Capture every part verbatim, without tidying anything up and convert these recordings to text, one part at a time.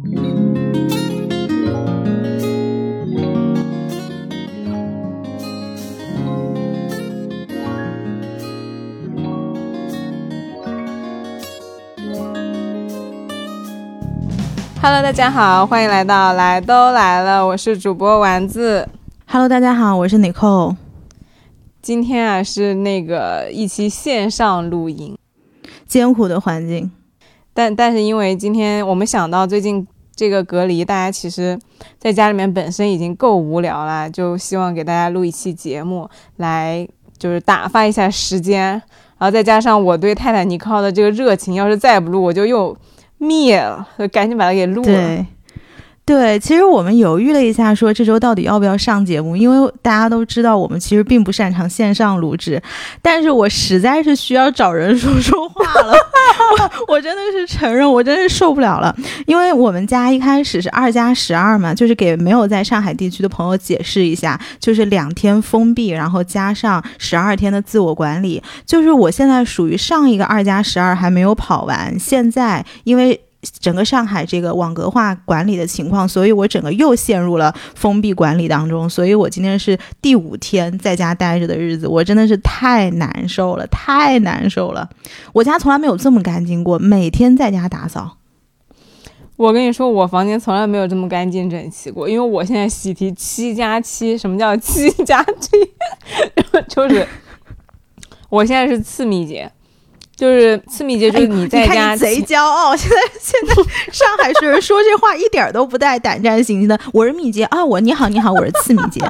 Hello， 大家好，欢迎来到来都来了，我是主播丸子。 Hello， 大家好，我是 Nicole。 今天啊是那个一期线上录音， 艰苦的环境， 但但是因为今天我们想到最近这个隔离，大家其实在家里面本身已经够无聊了，就希望给大家录一期节目来就是打发一下时间，然后再加上我对泰坦尼克号的这个热情，要是再不录我就又灭了，就赶紧把它给录了。 对对，其实我们犹豫了一下，说这周到底要不要上节目，因为大家都知道我们其实并不擅长线上录制，但是我实在是需要找人说说话了我, 我真的是承认我真是受不了了，因为我们家一开始是二加十二嘛，就是给没有在上海地区的朋友解释一下，就是两天封闭，然后加上十二天的自我管理，就是我现在属于上一个二加十二还没有跑完，现在因为整个上海这个网格化管理的情况，所以我整个又陷入了封闭管理当中，所以我今天是第五天在家待着的日子，我真的是太难受了，太难受了。我家从来没有这么干净过，每天在家打扫。 我跟你说，我房间从来没有这么干净整齐过，因为我现在习题七加七，什么叫七加七？就是我现在是次密节。就是次密节，就是你在家、 哎、你看你贼骄傲。现在现在上海市人说这话一点都不带胆战心惊的。我是密节啊，我你好你好，我是次密节。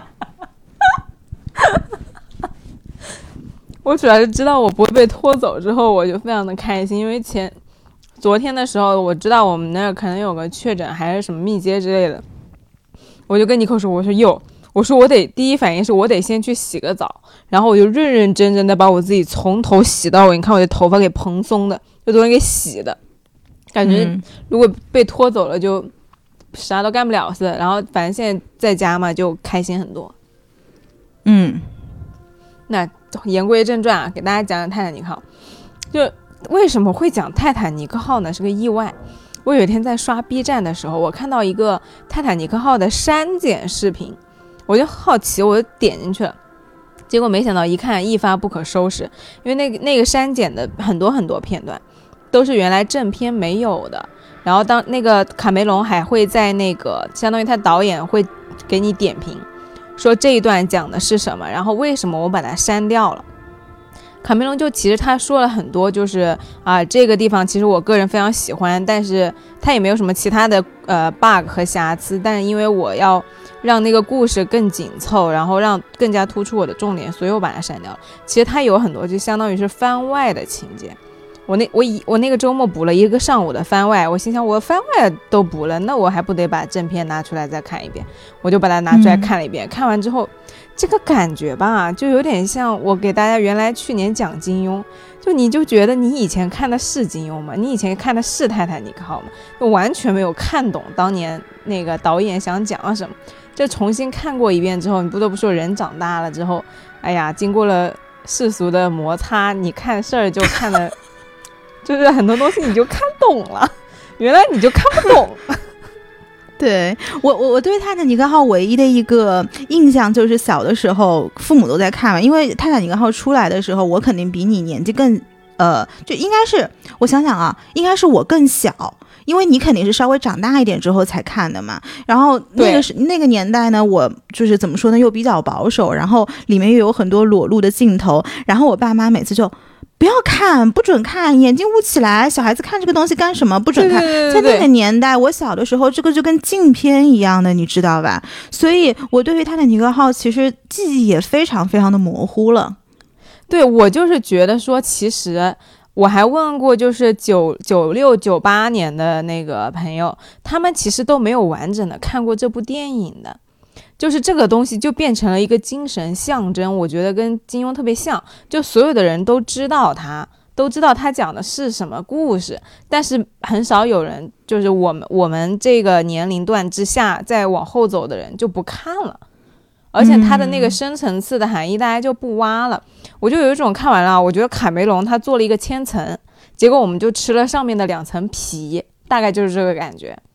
我主要是知道我不会被拖走之后，我就非常的开心，因为前昨天的时候我知道我们那儿可能有个确诊还是什么密接之类的，我就跟尼克说，我说哟。我说我得第一反应是我得先去洗个澡，然后我就认认真真的把我自己从头洗到尾，你看我的头发给蓬松的，这东西给洗的，感觉如果被拖走了就啥都干不了似的。然后反正现在在家嘛，就开心很多。 嗯， 那言归正传啊，给大家讲讲泰坦尼克号。就为什么会讲泰坦尼克号呢？是个意外。我有一天在刷 B 站的时候，我看到一个泰坦尼克号的删减视频。我就好奇，我就点进去了，结果没想到一看一发不可收拾，因为那个那个删减的很多很多片段都是原来正片没有的，然后当那个卡梅隆还会在那个相当于他导演会给你点评，说这一段讲的是什么，然后为什么我把它删掉了。卡梅隆就其实他说了很多，就是啊、呃、这个地方其实我个人非常喜欢，但是他也没有什么其他的呃 bug 和瑕疵，但是因为我要让那个故事更紧凑，然后让更加突出我的重点，所以我把它删掉了。其实它有很多就相当于是番外的情节。我那我以我那个周末补了一个上午的番外，我心想我番外都补了，那我还不得把正片拿出来再看一遍？我就把它拿出来看了一遍。嗯、看完之后，这个感觉吧，就有点像我给大家原来去年讲金庸，就你就觉得你以前看的是金庸吗？你以前看的是泰坦尼克号吗？就完全没有看懂当年那个导演想讲什么。这重新看过一遍之后，你不得不说人长大了之后，哎呀，经过了世俗的摩擦，你看事儿就看的就是很多东西你就看懂了，原来你就看不懂。 对，我我我对泰坦尼克号唯一的一个印象就是小的时候父母都在看嘛，因为泰坦尼克号出来的时候我肯定比你年纪更呃，就应该是我想想啊，应该是我更小，因为你肯定是稍微长大一点之后才看的嘛。然后那个是那个年代呢，我就是怎么说呢，又比较保守，然后里面又有很多裸露的镜头，然后我爸妈每次就不要看，不准看，眼睛捂起来，小孩子看这个东西干什么？不准看。 对对对对， 在那个年代，我小的时候，这个就跟禁片一样的，你知道吧？所以我对于泰坦尼克号其实记忆也非常非常的模糊了。 对，我就是觉得说，其实我还问过，就是九九六九八年的那个朋友，他们其实都没有完整的看过这部电影的。就是这个东西就变成了一个精神象征，我觉得跟金庸特别像，就所有的人都知道他都知道他讲的是什么故事，但是很少有人，就是我们我们这个年龄段之下再往后走的人就不看了，而且他的那个深层次的含义大家就不挖了。我就有一种看完了，我觉得卡梅隆他做了一个千层，结果我们就吃了上面的两层皮，大概就是这个感觉。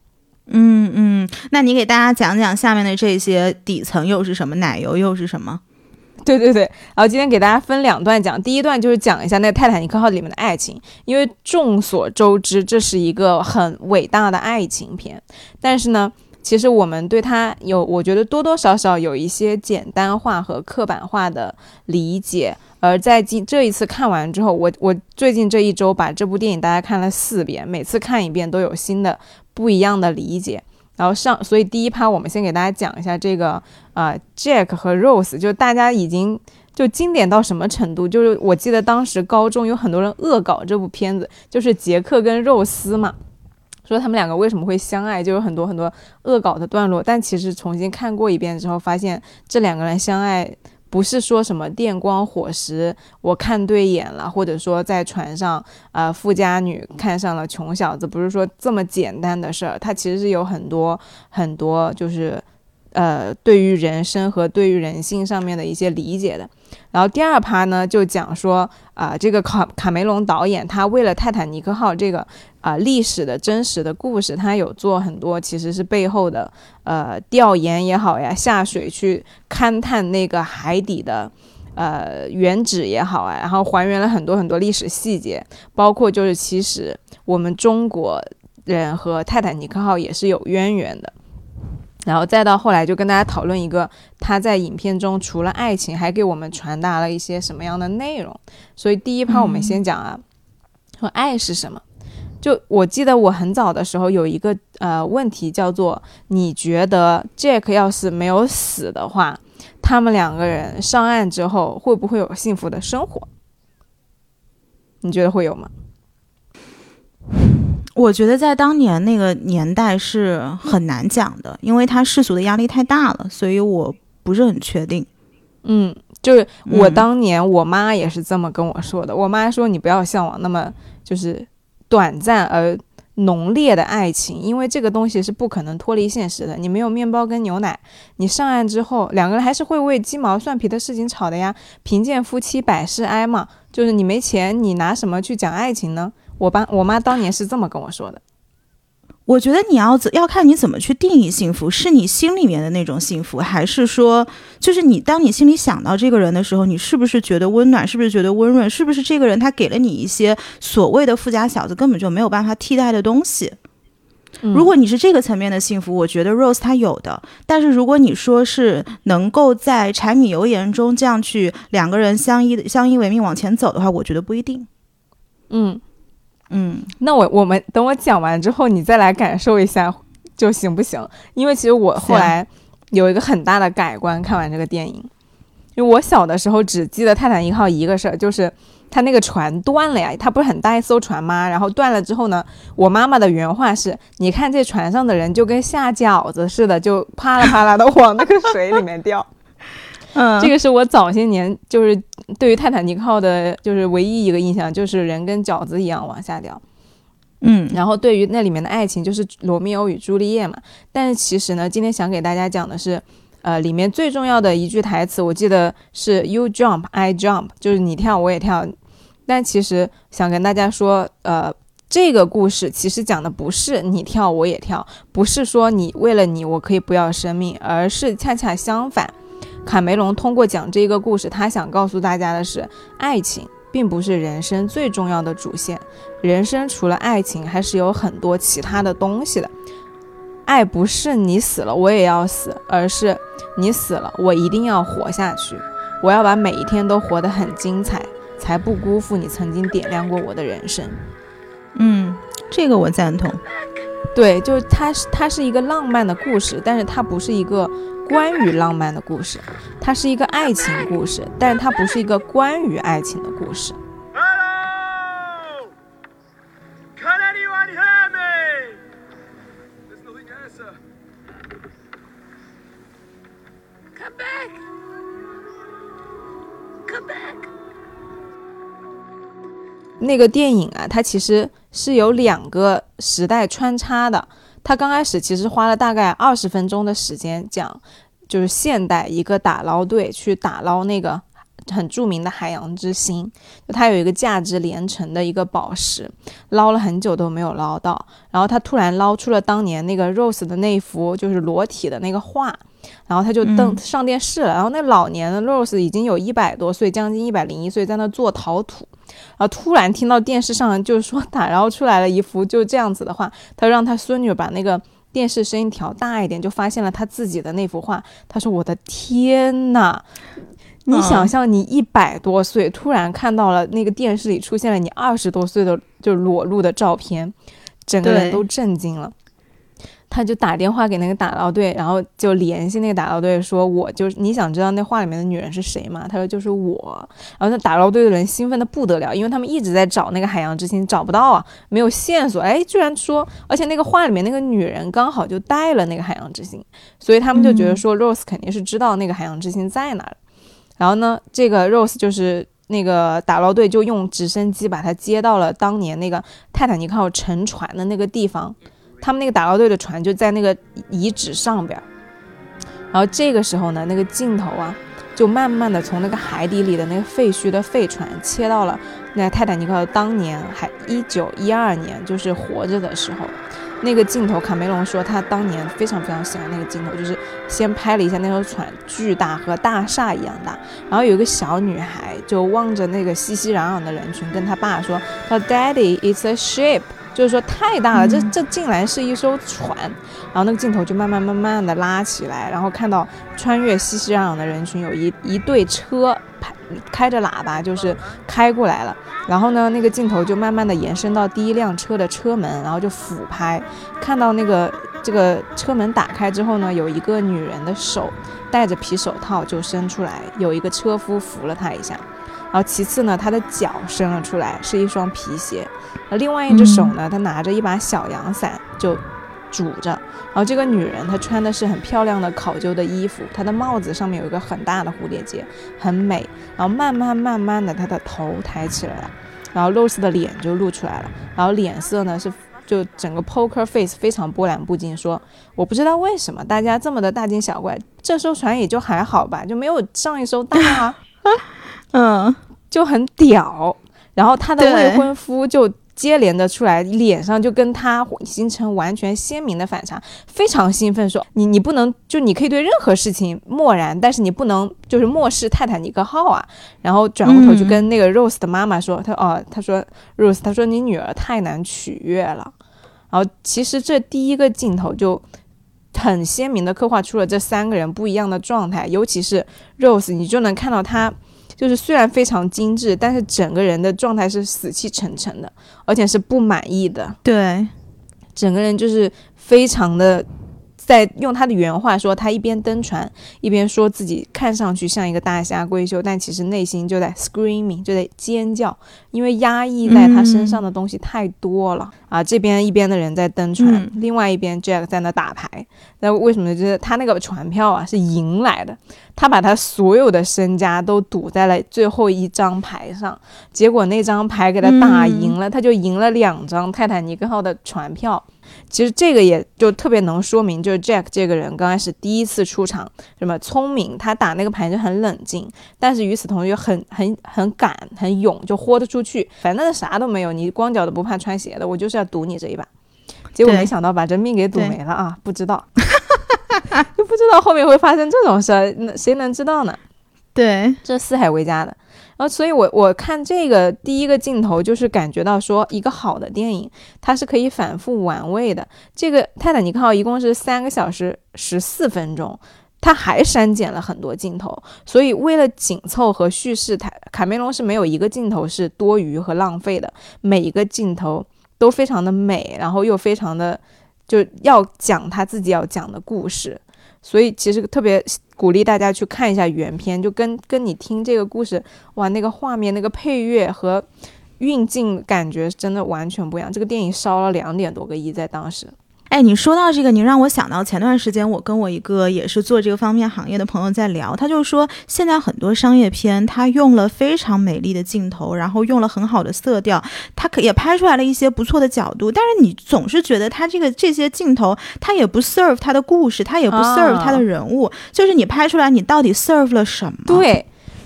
嗯嗯，那你给大家讲讲下面的这些底层又是什么，奶油又是什么？ 对对对，然后今天给大家分两段讲，第一段就是讲一下那个泰坦尼克号里面的爱情，因为众所周知这是一个很伟大的爱情片，但是呢其实我们对它有我觉得多多少少有一些简单化和刻板化的理解，而在今这一次看完之后，我我最近这一周把这部电影大概看了四遍，每次看一遍都有新的不一样的理解。然后上，所以第一趴我们先给大家讲一下这个呃 Jack 和 Rose， 就大家已经就经典到什么程度，就是我记得当时高中有很多人恶搞这部片子，就是杰克跟肉丝嘛，说他们两个为什么会相爱，就有很多很多恶搞的段落，但其实重新看过一遍之后发现这两个人相爱不是说什么电光火石我看对眼了，或者说在船上呃富家女看上了穷小子，不是说这么简单的事儿，它其实是有很多很多就是呃对于人生和对于人性上面的一些理解的。然后第二趴呢就讲说啊、呃，这个卡卡梅隆导演他为了泰坦尼克号这个啊、呃、历史的真实的故事，他有做很多其实是背后的呃调研也好呀，下水去勘探那个海底的呃原址也好啊，然后还原了很多很多历史细节，包括就是其实我们中国人和泰坦尼克号也是有渊源的。然后再到后来就跟大家讨论一个他在影片中除了爱情还给我们传达了一些什么样的内容。所以第一趴我们先讲啊、嗯、说爱是什么。就我记得我很早的时候有一个呃问题叫做，你觉得 Jack 要是没有死的话，他们两个人上岸之后会不会有幸福的生活？你觉得会有吗？ 我觉得在当年那个年代是很难讲的，因为他世俗的压力太大了，所以我不是很确定。 嗯，就是我当年我妈也是这么跟我说的、嗯、我妈说你不要向往那么就是短暂而浓烈的爱情，因为这个东西是不可能脱离现实的，你没有面包跟牛奶，你上岸之后两个人还是会为鸡毛蒜皮的事情吵的呀，贫贱夫妻百事哀嘛，就是你没钱你拿什么去讲爱情呢？我爸我妈当年是这么跟我说的。 我觉得你要要看你怎么去定义幸福，是你心里面的那种幸福，还是说就是你当你心里想到这个人的时候，你是不是觉得温暖，是不是觉得温润，是不是这个人他给了你一些所谓的富家小子根本就没有办法替代的东西。如果你是这个层面的幸福，我觉得 Rose 他有的，但是如果你说是能够在柴米油盐中这样去两个人相依相依为命往前走的话，我觉得不一定。 嗯嗯， 那我我们等我讲完之后你再来感受一下就行不行？因为其实我后来有一个很大的改观，看完这个电影。因为我小的时候只记得泰坦尼克号一个事儿，就是他那个船断了呀，他不是很大一艘船吗？然后断了之后呢，我妈妈的原话是，你看这船上的人就跟下饺子似的，就啪啦啪啦的往那个水里面掉。嗯，这个是我早些年就是对于泰坦尼克号的就是唯一一个印象，就是人跟饺子一样往下掉。嗯，然后对于那里面的爱情就是罗密欧与朱丽叶嘛，但是其实呢今天想给大家讲的是呃，里面最重要的一句台词我记得是 You jump, I jump， 就是你跳我也跳。但其实想跟大家说呃，这个故事其实讲的不是你跳我也跳，不是说你为了你我可以不要生命，而是恰恰相反，卡梅隆通过讲这个故事，他想告诉大家的是，爱情并不是人生最重要的主线，人生除了爱情还是有很多其他的东西的。爱不是你死了我也要死，而是你死了我一定要活下去，我要把每一天都活得很精彩，才不辜负你曾经点亮过我的人生。 嗯，这个我赞同。 对，就是它是它是一个浪漫的故事，但是它不是一个关于浪漫的故事，它是一个爱情故事，但是它不是一个关于爱情的故事。 Come back! Come back! 那个电影啊，它其实是有两个时代穿插的。它刚开始其实花了大概二十分钟的时间讲，就是现代一个打捞队去打捞那个很著名的海洋之心，就它有一个价值连城的一个宝石，捞了很久都没有捞到，然后他突然捞出了当年那个 Rose 的那幅就是裸体的那个画，然后他就登上电视了、嗯、然后那老年的 Rose 已经有一百多岁，将近一百零一岁，在那做陶土，然后突然听到电视上就是说打捞出来了一幅就这样子的画，他让他孙女把那个电视声音调大一点，就发现了他自己的那幅画。他说我的天哪，你想象你一百多岁、嗯、突然看到了那个电视里出现了你二十多岁的就裸露的照片，整个人都震惊了。他就打电话给那个打捞队，然后就联系那个打捞队说，我就你想知道那画里面的女人是谁吗？他说就是我。然后那打捞队的人兴奋的不得了，因为他们一直在找那个海洋之心，找不到啊，没有线索。哎，居然说，而且那个画里面那个女人刚好就带了那个海洋之心，所以他们就觉得说、嗯、Rose 肯定是知道那个海洋之心在哪儿。然后呢，这个 Rose 就是那个打捞队就用直升机把他接到了当年那个泰坦尼克号沉船的那个地方。他们那个打捞队的船就在那个遗址上边，然后这个时候呢，那个镜头啊，就慢慢的从那个海底里的那个废墟的废船切到了那个泰坦尼克号当年还一九一二年就是活着的时候，那个镜头卡梅隆说他当年非常非常喜欢那个镜头，就是先拍了一下那艘船巨大和大厦一样大，然后有一个小女孩就望着那个熙熙攘攘的人群跟他爸说，他 Daddy it's a ship，就是说太大了，这这竟然是一艘船。然后那个镜头就慢慢慢慢的拉起来，然后看到穿越熙熙攘攘的人群，有一一队车开着喇叭就是开过来了，然后呢那个镜头就慢慢的延伸到第一辆车的车门，然后就俯拍，看到那个这个车门打开之后呢，有一个女人的手戴着皮手套就伸出来，有一个车夫扶了她一下，然后其次呢她的脚伸了出来，是一双皮鞋，另外一只手呢她拿着一把小阳伞就拄着，然后这个女人她穿的是很漂亮的考究的衣服，她的帽子上面有一个很大的蝴蝶结，很美，然后慢慢慢慢的她的头抬起来了，然后 Rose 的脸就露出来了，然后脸色呢是就整个 poker face 非常波澜不惊，说我不知道为什么大家这么的大惊小怪，这艘船也就还好吧，就没有上一艘大啊嗯，就很屌。然后他的未婚夫就接连的出来，脸上就跟他形成完全鲜明的反差，非常兴奋说你你不能就你可以对任何事情漠然，但是你不能就是漠视泰坦尼克号啊。然后转过头就跟那个 Rose 的妈妈说、嗯、他哦他说 Rose 他说你女儿太难取悦了。然后其实这第一个镜头就很鲜明的刻画出了这三个人不一样的状态，尤其是 Rose 你就能看到他就是虽然非常精致，但是整个人的状态是死气沉沉的，而且是不满意的。 对， 整个人就是非常的，在用他的原话说，他一边登船一边说自己看上去像一个大虾闺秀，但其实内心就在 screaming， 就在尖叫，因为压抑在他身上的东西太多了、嗯、啊！这边一边的人在登船、嗯、另外一边 Jack 在那打牌。那为什么？就是他那个船票啊是赢来的，他把他所有的身家都赌在了最后一张牌上，结果那张牌给他打赢了、嗯、他就赢了两张泰坦尼克号的船票。其实这个也就特别能说明，就是 Jack 这个人刚开始第一次出场，什么聪明，他打那个牌就很冷静，但是与此同时很很很敢很勇，就豁得出去，反正啥都没有，你光脚的不怕穿鞋的，我就是要赌你这一把。结果没想到把这命给赌没了啊！不知道就不知道后面会发生这种事儿，谁能知道呢？ 对， 这四海为家的。然后所以我我看这个第一个镜头就是感觉到说，一个好的电影它是可以反复玩味的。这个泰坦尼克号一共是三个小时十四分钟，它还删减了很多镜头，所以为了紧凑和叙事，卡梅隆是没有一个镜头是多余和浪费的，每一个镜头都非常的美，然后又非常的就要讲他自己要讲的故事。所以其实特别鼓励大家去看一下原片，就跟跟你听这个故事，哇，那个画面那个配乐和运镜感觉真的完全不一样。这个电影烧了两点多个亿在当时。 哎，你说到这个，你让我想到前段时间我跟我一个也是做这个方面行业的朋友在聊，他就说现在很多商业片他用了非常美丽的镜头，然后用了很好的色调，他可也拍出来了一些不错的角度，但是你总是觉得他这个这些镜头他也不 serve 他的故事，他也不 serve 他的人物、哦、就是你拍出来你到底 serve 了什么？ 对，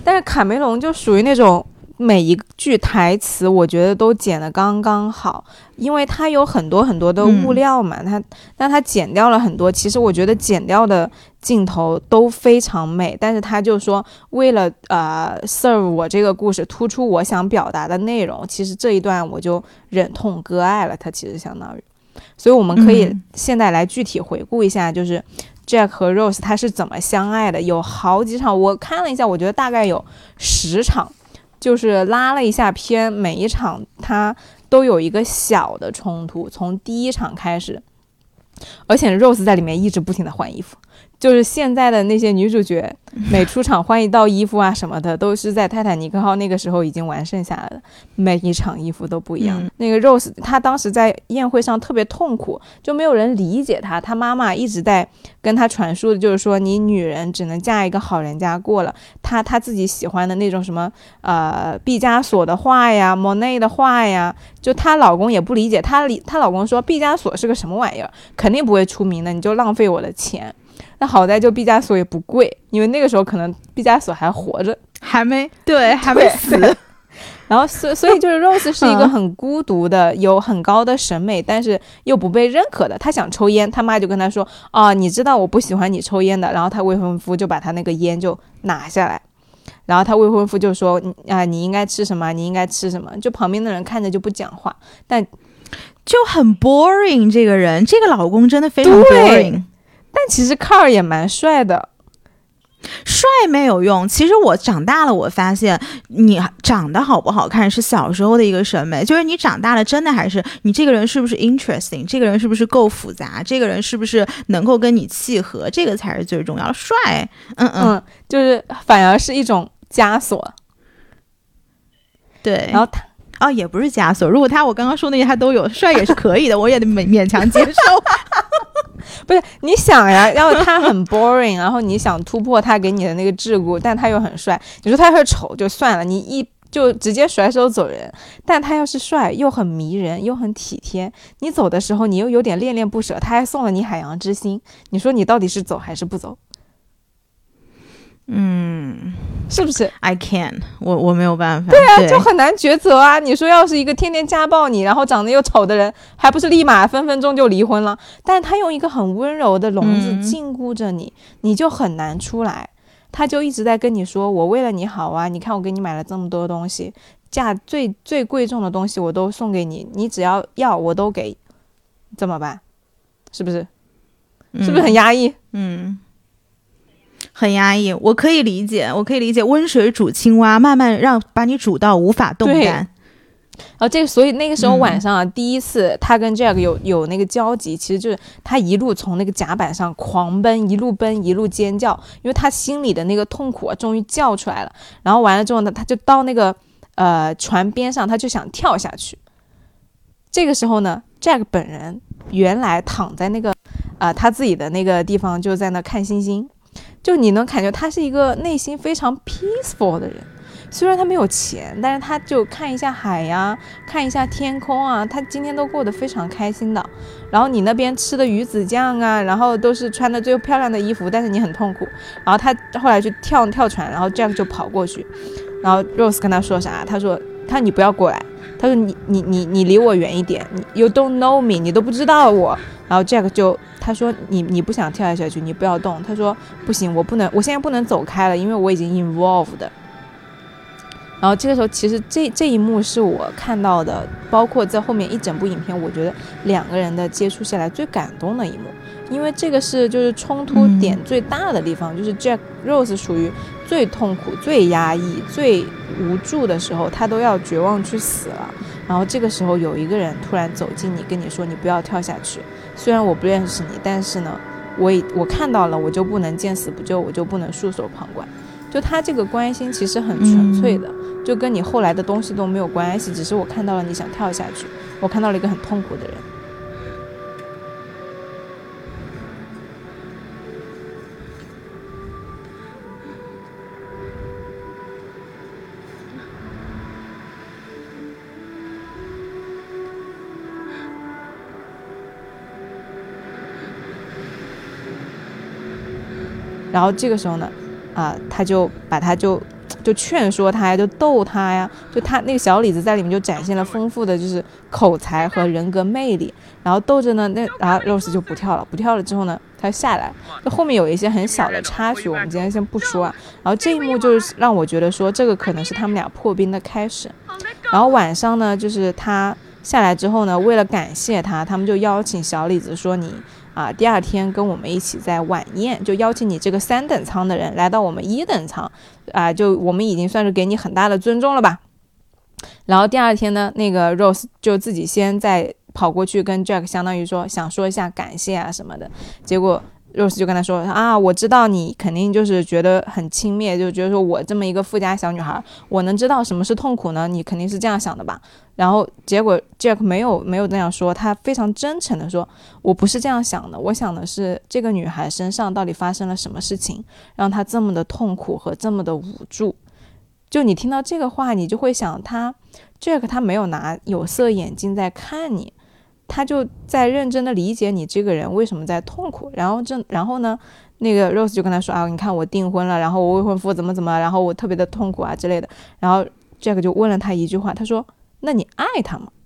但是卡梅隆就属于那种每一句台词我觉得都剪得刚刚好，因为他有很多很多的物料嘛，嗯、他但他剪掉了很多，其实我觉得剪掉的镜头都非常美，但是他就说为了呃 serve 我这个故事，突出我想表达的内容，其实这一段我就忍痛割爱了，他其实相当于，所以我们可以现在来具体回顾一下，就是 Jack 和 Rose 他是怎么相爱的，有好几场，我看了一下，我觉得大概有十场。就是拉了一下片，每一场它都有一个小的冲突，从第一场开始，而且 Rose 在里面一直不停的换衣服，就是现在的那些女主角每出场换一道衣服啊什么的，都是在泰坦尼克号那个时候已经完剩下来的，每一场衣服都不一样、嗯、那个 Rose 她当时在宴会上特别痛苦，就没有人理解她，她妈妈一直在跟她传输的就是说，你女人只能嫁一个好人家过了，她她自己喜欢的那种什么呃毕加索的画呀，莫内的画呀，就她老公也不理解，她她老公说毕加索是个什么玩意儿，肯定不会出名的，你就浪费我的钱。那好在就毕加索也不贵，因为那个时候可能毕加索还活着， 还没对还没死。 然后所所以就是 Rose 是一个很孤独的、嗯、有很高的审美，但是又不被认可的。他想抽烟，他妈就跟他说啊，你知道我不喜欢你抽烟的。然后他未婚夫就把他那个烟就拿下来，然后他未婚夫就说啊，你应该吃什么，你应该吃什么。就旁边的人看着就不讲话，但就很 boring。这个人，这个老公真的非常 boring。 但其实卡尔也蛮帅的， 帅没有用。其实我长大了，我发现你长得好不好看是小时候的一个审美，就是你长大了，真的还是你这个人是不是 interesting， 这个人是不是够复杂，这个人是不是能够跟你契合，这个才是最重要的。帅，嗯嗯嗯，就是反而是一种枷锁。 对， 然后他。 哦，也不是枷锁。如果他我刚刚说那些他都有，帅也是可以的，我也得勉勉强接受。 不是你想呀，要是他很 boring， 然后你想突破他给你的那个桎梏，但他又很帅，你说他要是丑就算了，你一就直接甩手走人。但他要是帅又很迷人又很体贴，你走的时候你又有点恋恋不舍，他还送了你海洋之心，你说你到底是走还是不走？ 嗯， 是不是 ？I can， 我我没有办法。 对啊， 对就很难抉择啊！你说要是一个天天家暴你，然后长得又丑的人，还不是立马分分钟就离婚了？但是他用一个很温柔的笼子禁锢着你，嗯、你就很难出来。他就一直在跟你说：“我为了你好啊，你看我给你买了这么多东西，价最最贵重的东西我都送给你，你只要要我都给，怎么办？是不是？是不是很压抑？” 嗯。嗯很压抑，我可以理解，我可以理解。温水煮青蛙，慢慢让把你煮到无法动弹。 然后这所以那个时候晚上、啊嗯、第一次他跟 Jack 有有那个交集，其实就是他一路从那个甲板上狂奔，一路奔一路尖叫，因为他心里的那个痛苦啊终于叫出来了。然后完了之后呢，他就到那个呃船边上，他就想跳下去。这个时候呢 Jack 本人原来躺在那个呃他自己的那个地方，就在那看星星。就你能感觉他是一个内心非常 peaceful 的人，虽然他没有钱，但是他就看一下海呀，看一下天空啊，他今天都过得非常开心的。然后你那边吃的鱼子酱啊，然后都是穿的最漂亮的衣服，但是你很痛苦。然后他后来去跳跳船，然后 Jack 就跑过去，然后 Rose 跟他说啥？他说他你不要过来，他说你你你你离我远一点，你 you don't know me， 你都不知道我。然后 Jack 就他说你你不想跳下去，你不要动。他说不行，我不能，我现在不能走开了，因为我已经 involved 的。然后这个时候其实这这一幕是我看到的，包括在后面一整部影片，我觉得两个人的接触下来最感动的一幕，因为这个是就是冲突点最大的地方、嗯、就是 Jack Rose 属于最痛苦最压抑最无助的时候，他都要绝望去死了，然后这个时候有一个人突然走进你跟你说你不要跳下去，虽然我不认识你，但是呢我我看到了，我就不能见死不救，我就不能束手旁观。就他这个关心其实很纯粹的、嗯、就跟你后来的东西都没有关系，只是我看到了你想跳下去，我看到了一个很痛苦的人。然后这个时候呢啊、呃，他就把他就就劝说他呀，就逗他呀，就他那个小李子在里面就展现了丰富的就是口才和人格魅力，然后逗着呢，那然后 Rose 就不跳了，不跳了之后呢，他下来，就后面有一些很小的插曲，我们今天先不说啊。然后这一幕就是让我觉得说，这个可能是他们俩破冰的开始。然后晚上呢，就是他下来之后呢，为了感谢他，他们就邀请小李子说你。啊，第二天跟我们一起在晚宴，就邀请你这个三等舱的人来到我们一等舱，啊，就我们已经算是给你很大的尊重了吧。然后第二天呢，那个 Rose 就自己先再跑过去跟 Jack 相当于说想说一下感谢啊什么的，结果 Rose 就跟他说啊，我知道你肯定就是觉得很轻蔑，就觉得说我这么一个富家小女孩，我能知道什么是痛苦呢？你肯定是这样想的吧。然后结果 Jack 没有没有这样说，他非常真诚的说，我不是这样想的，我想的是这个女孩身上到底发生了什么事情，让她这么的痛苦和这么的无助。就你听到这个话，你就会想他 Jack 他没有拿有色眼镜在看你，他就在认真的理解你这个人为什么在痛苦。然后这然后呢，那个 Rose 就跟他说啊，你看我订婚了，然后我未婚夫怎么怎么，然后我特别的痛苦啊之类的。然后 Jack 就问了他一句话，他说那你爱他吗？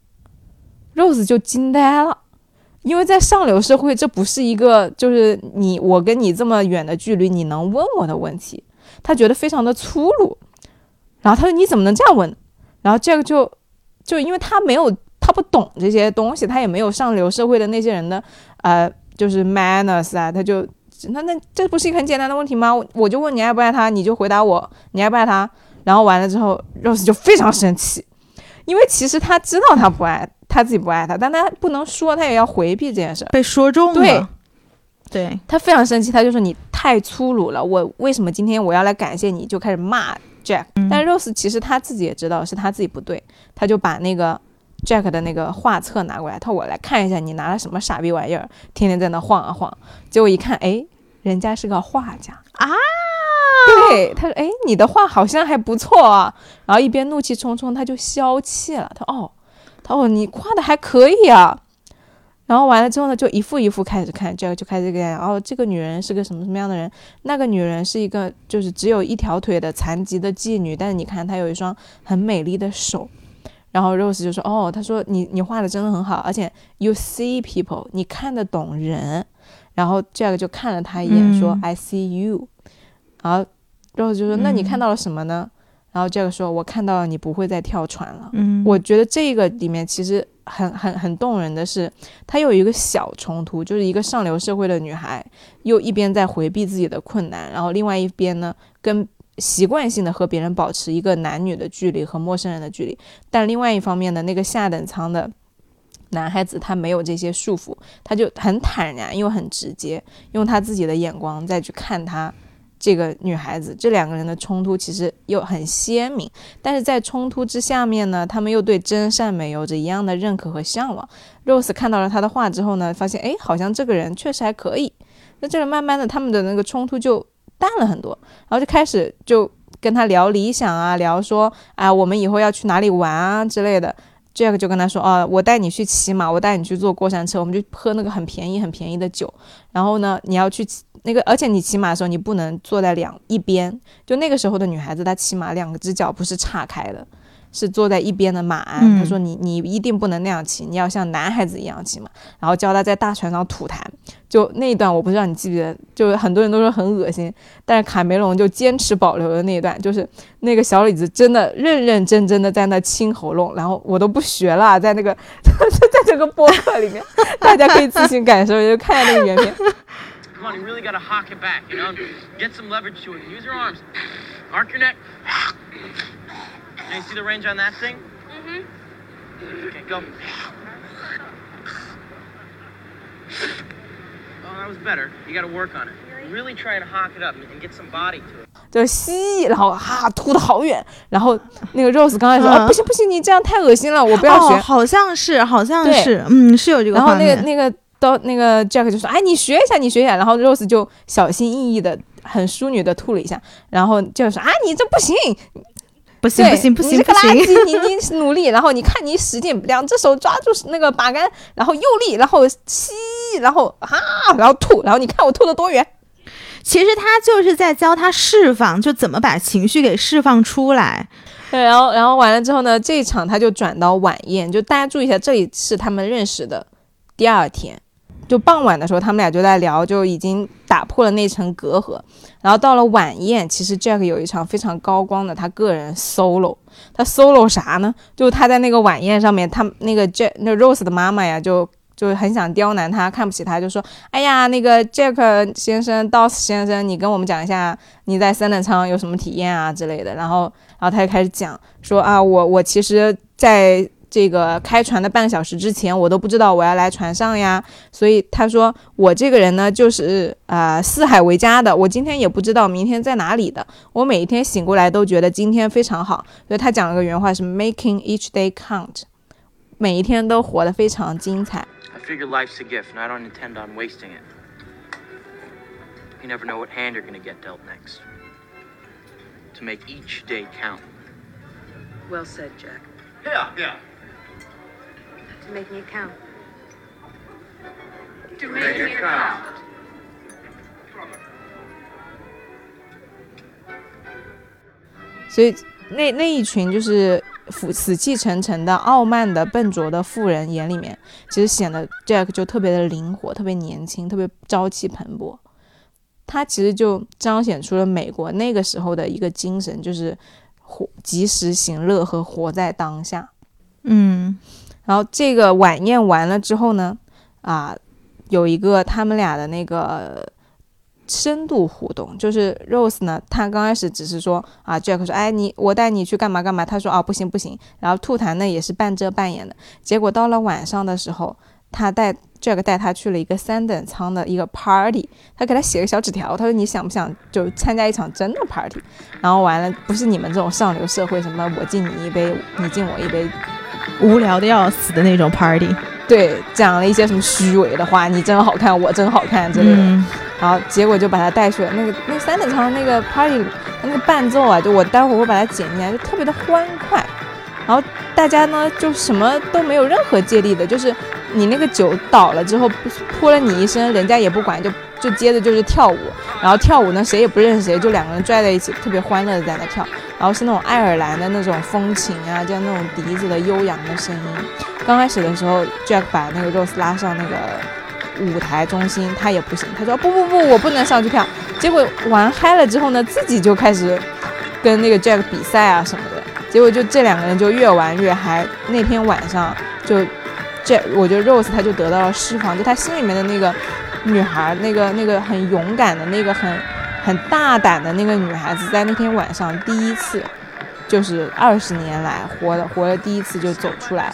Rose 就惊呆了，因为在上流社会这不是一个就是你我跟你这么远的距离你能问我的问题，他觉得非常的粗鲁。然后他说你怎么能这样问？然后 Jack 就就因为他没有他不懂这些东西，他也没有上流社会的那些人的呃就是 manners 啊，他就那那这不是一个很简单的问题吗？我就问你爱不爱他，你就回答我你爱不爱他。然后完了之后 Rose 就非常生气，因为其实他知道他不爱他自己不爱他，但他不能说，他也要回避这件事， 被说中了。 对对， 他非常生气，他就说你太粗鲁了，我为什么今天我要来感谢你，就开始骂 Jack。 但 Rose 其实他自己也知道是他自己不对，他就把那个 Jack 的那个画册拿过来，他说我来看一下你拿了什么傻逼玩意儿，天天在那晃啊晃。结果一看，哎，人家是个画家啊， 对，他说哎，你的画好像还不错啊。然后一边怒气冲冲，他就消气了，他说哦他说你画的还可以啊。然后完了之后呢，就一幅一幅开始看，这个就开始看，哦，这个女人是个什么什么样的人，那个女人是一个就是只有一条腿的残疾的妓女，但是你看她有一双很美丽的手。然后 Rose 就说哦，她说你你画的真的很好，而且 you see people， 你看得懂人。然后 Jack 就看了他一眼说、嗯、I see you。 然后 Rose 就说那你看到了什么呢？然后 Jack 说我看到了你不会再跳船了。 嗯， 我觉得这个里面其实很很很动人的是，她有一个小冲突，就是一个上流社会的女孩又一边在回避自己的困难，然后另外一边呢跟习惯性的和别人保持一个男女的距离和陌生人的距离。但另外一方面呢，那个下等舱的男孩子他没有这些束缚，他就很坦然又很直接，用他自己的眼光再去看他这个女孩子。这两个人的冲突其实又很鲜明，但是在冲突之下面呢，他们又对真善美有着一样的认可和向往。 Rose 看到了他的画之后呢，发现诶好像这个人确实还可以，那这个慢慢的他们的那个冲突就淡了很多，然后就开始就跟他聊理想啊，聊说啊我们以后要去哪里玩啊之类的。Jack 就跟他说哦，我带你去骑马，我带你去坐过山车，我们就喝那个很便宜很便宜的酒，然后呢你要去那个，而且你骑马的时候你不能坐在两一边，就那个时候的女孩子她骑马两只脚不是岔开的，是坐在一边的马鞍、嗯、他说你你一定不能那样骑，你要像男孩子一样骑马，然后教他在大船上吐痰。就那一段我不知道你记不记得，就很多人都说很恶心，但是卡梅隆就坚持保留的那一段，就是那个小李子真的认认真真的在那清喉咙，然后我都不学了，在那个在这个播客里面大家可以自行感受，就看下那个原片。 Come on, you really gotta hawk it back, you know? Get some leverage to it. Use your arms. Arc your neck. Now you see the range on that thing? Mm-hmm. Okay, go. Oh, that was better. You gotta work on it. Really try and hawk it up and get some body to it. 就吸，然后哈吐得好远，然后那个 Rose 刚才说、嗯啊、不行不行，你这样太恶心了，我不要学。 哦、好像是，好像是，嗯，是有这个画面。 然后那个那个到那个 Jack 就说：“哎，你学一下，你学一下。”然后 Rose 就小心翼翼的、很淑女的吐了一下，然后 Jack 说：“啊，你这不行。” 不行不行不行不行！你这个垃圾，你你努力，然后你看你使劲，两只手抓住那个把杆，然后用力，然后吸，然后啊，然后吐，然后你看我吐的多远。 其实他就是在教他释放，就怎么把情绪给释放出来。 对，然后然后完了之后呢，这一场他就转到晚宴，就大家注意一下，这里是他们认识的第二天，就傍晚的时候他们俩就在聊，就已经打破了那层隔阂。然后到了晚宴，其实 Jack 有一场非常高光的他个人 solo， 他 solo 啥呢？就他在那个晚宴上面，他那个 Jack 那 Rose 的妈妈呀，就就很想刁难他，看不起他，就说：“哎呀，那个 Jack 先生 Dawes 先生，你跟我们讲一下你在三等舱有什么体验啊之类的。”然后然后他就开始讲说啊，我我其实在这个开船的半个小时之前，我都不知道我要来船上呀。所以他说我这个人呢，就是啊、呃、四海为家的，我今天也不知道明天在哪里的。我每一天醒过来都觉得今天非常好。所以他讲了个原话是 making each day count， 每一天都活得非常精彩。 I figure life's a gift, and I don't intend on wasting it. You never know what hand you're gonna get dealt next. To make each day count. Well said, Jack. Yeah, yeah. To making it count. To make it count. 所以那那一群就是死气沉沉的、傲慢的、笨拙的富人眼里面，其实显得 Jack 就特别的灵活、特别年轻、特别朝气蓬勃。他其实就彰显出了美国那个时候的一个精神，就是活及时行乐和活在当下。 嗯， 然后这个晚宴完了之后呢，啊，有一个他们俩的那个深度互动，就是 Rose 呢，他刚开始只是说啊 Jack 说哎你我带你去干嘛干嘛，他说啊不行不行，然后吐痰呢也是半遮半掩的。结果到了晚上的时候，他带 Jack 带他去了一个三等舱的一个 party， 他给他写个小纸条，他说你想不想就参加一场真的 party， 然后完了不是你们这种上流社会什么我敬你一杯你敬我一杯无聊的要死的那种 party。 对，讲了一些什么虚伪的话，你真好看我真好看之类的、嗯、然后结果就把他带去了那个那三等舱那个 party， 那个伴奏啊，就我待会儿会把它剪进来，就特别的欢快。然后大家呢就什么都没有任何借力的，就是你那个酒倒了之后泼了你一身，人家也不管，就就接着就是跳舞。然后跳舞呢谁也不认识谁，就两个人拽在一起特别欢乐的在那跳。然后是那种爱尔兰的那种风情啊，就那种笛子的悠扬的声音。刚开始的时候 Jack 把那个 Rose 拉上那个舞台中心，他也不行，他说不不不我不能上去跳。结果玩嗨了之后呢，自己就开始跟那个 Jack 比赛啊什么的，结果就这两个人就越玩越嗨。那天晚上就 Jack 我觉得 Rose 他就得到了释放，就他心里面的那个女孩，那个那个很勇敢的那个很很大胆的那个女孩子，在那天晚上第一次就是二十年来活了活了第一次就走出来了。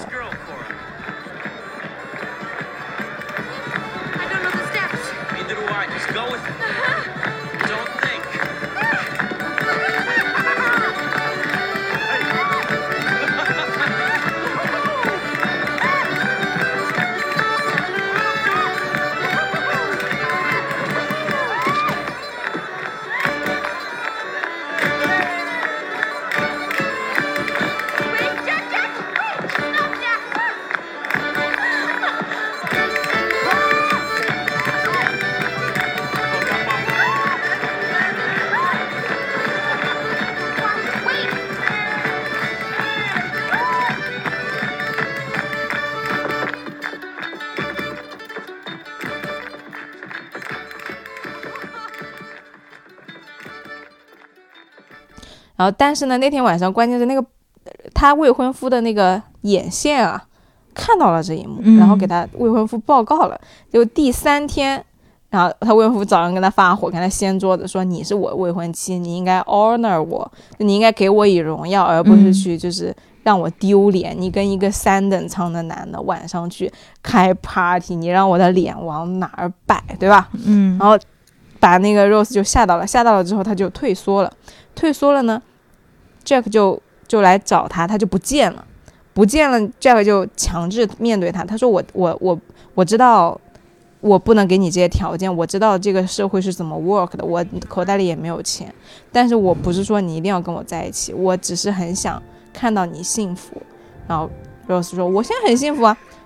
然后但是呢那天晚上关键是那个他未婚夫的那个眼线啊看到了这一幕，然后给他未婚夫报告了。就第三天，然后他未婚夫早上跟他发火，跟他掀桌子说你是我未婚妻，你应该 honor 我，你应该给我以荣耀，而不是去就是让我丢脸。你跟一个三等舱的男的晚上去开 party， 你让我的脸往哪儿摆，对吧？ 嗯， 然后把那个 Rose 就吓到了，吓到了之后他就退缩了，退缩了呢 Jack 就就来找他，他就不见了，不见了 Jack 就强制面对他，他说我我我我知道我不能给你这些条件，我知道这个社会是怎么 work 的，我口袋里也没有钱，但是我不是说你一定要跟我在一起，我只是很想看到你幸福。然后 Rose 说我现在很幸福啊，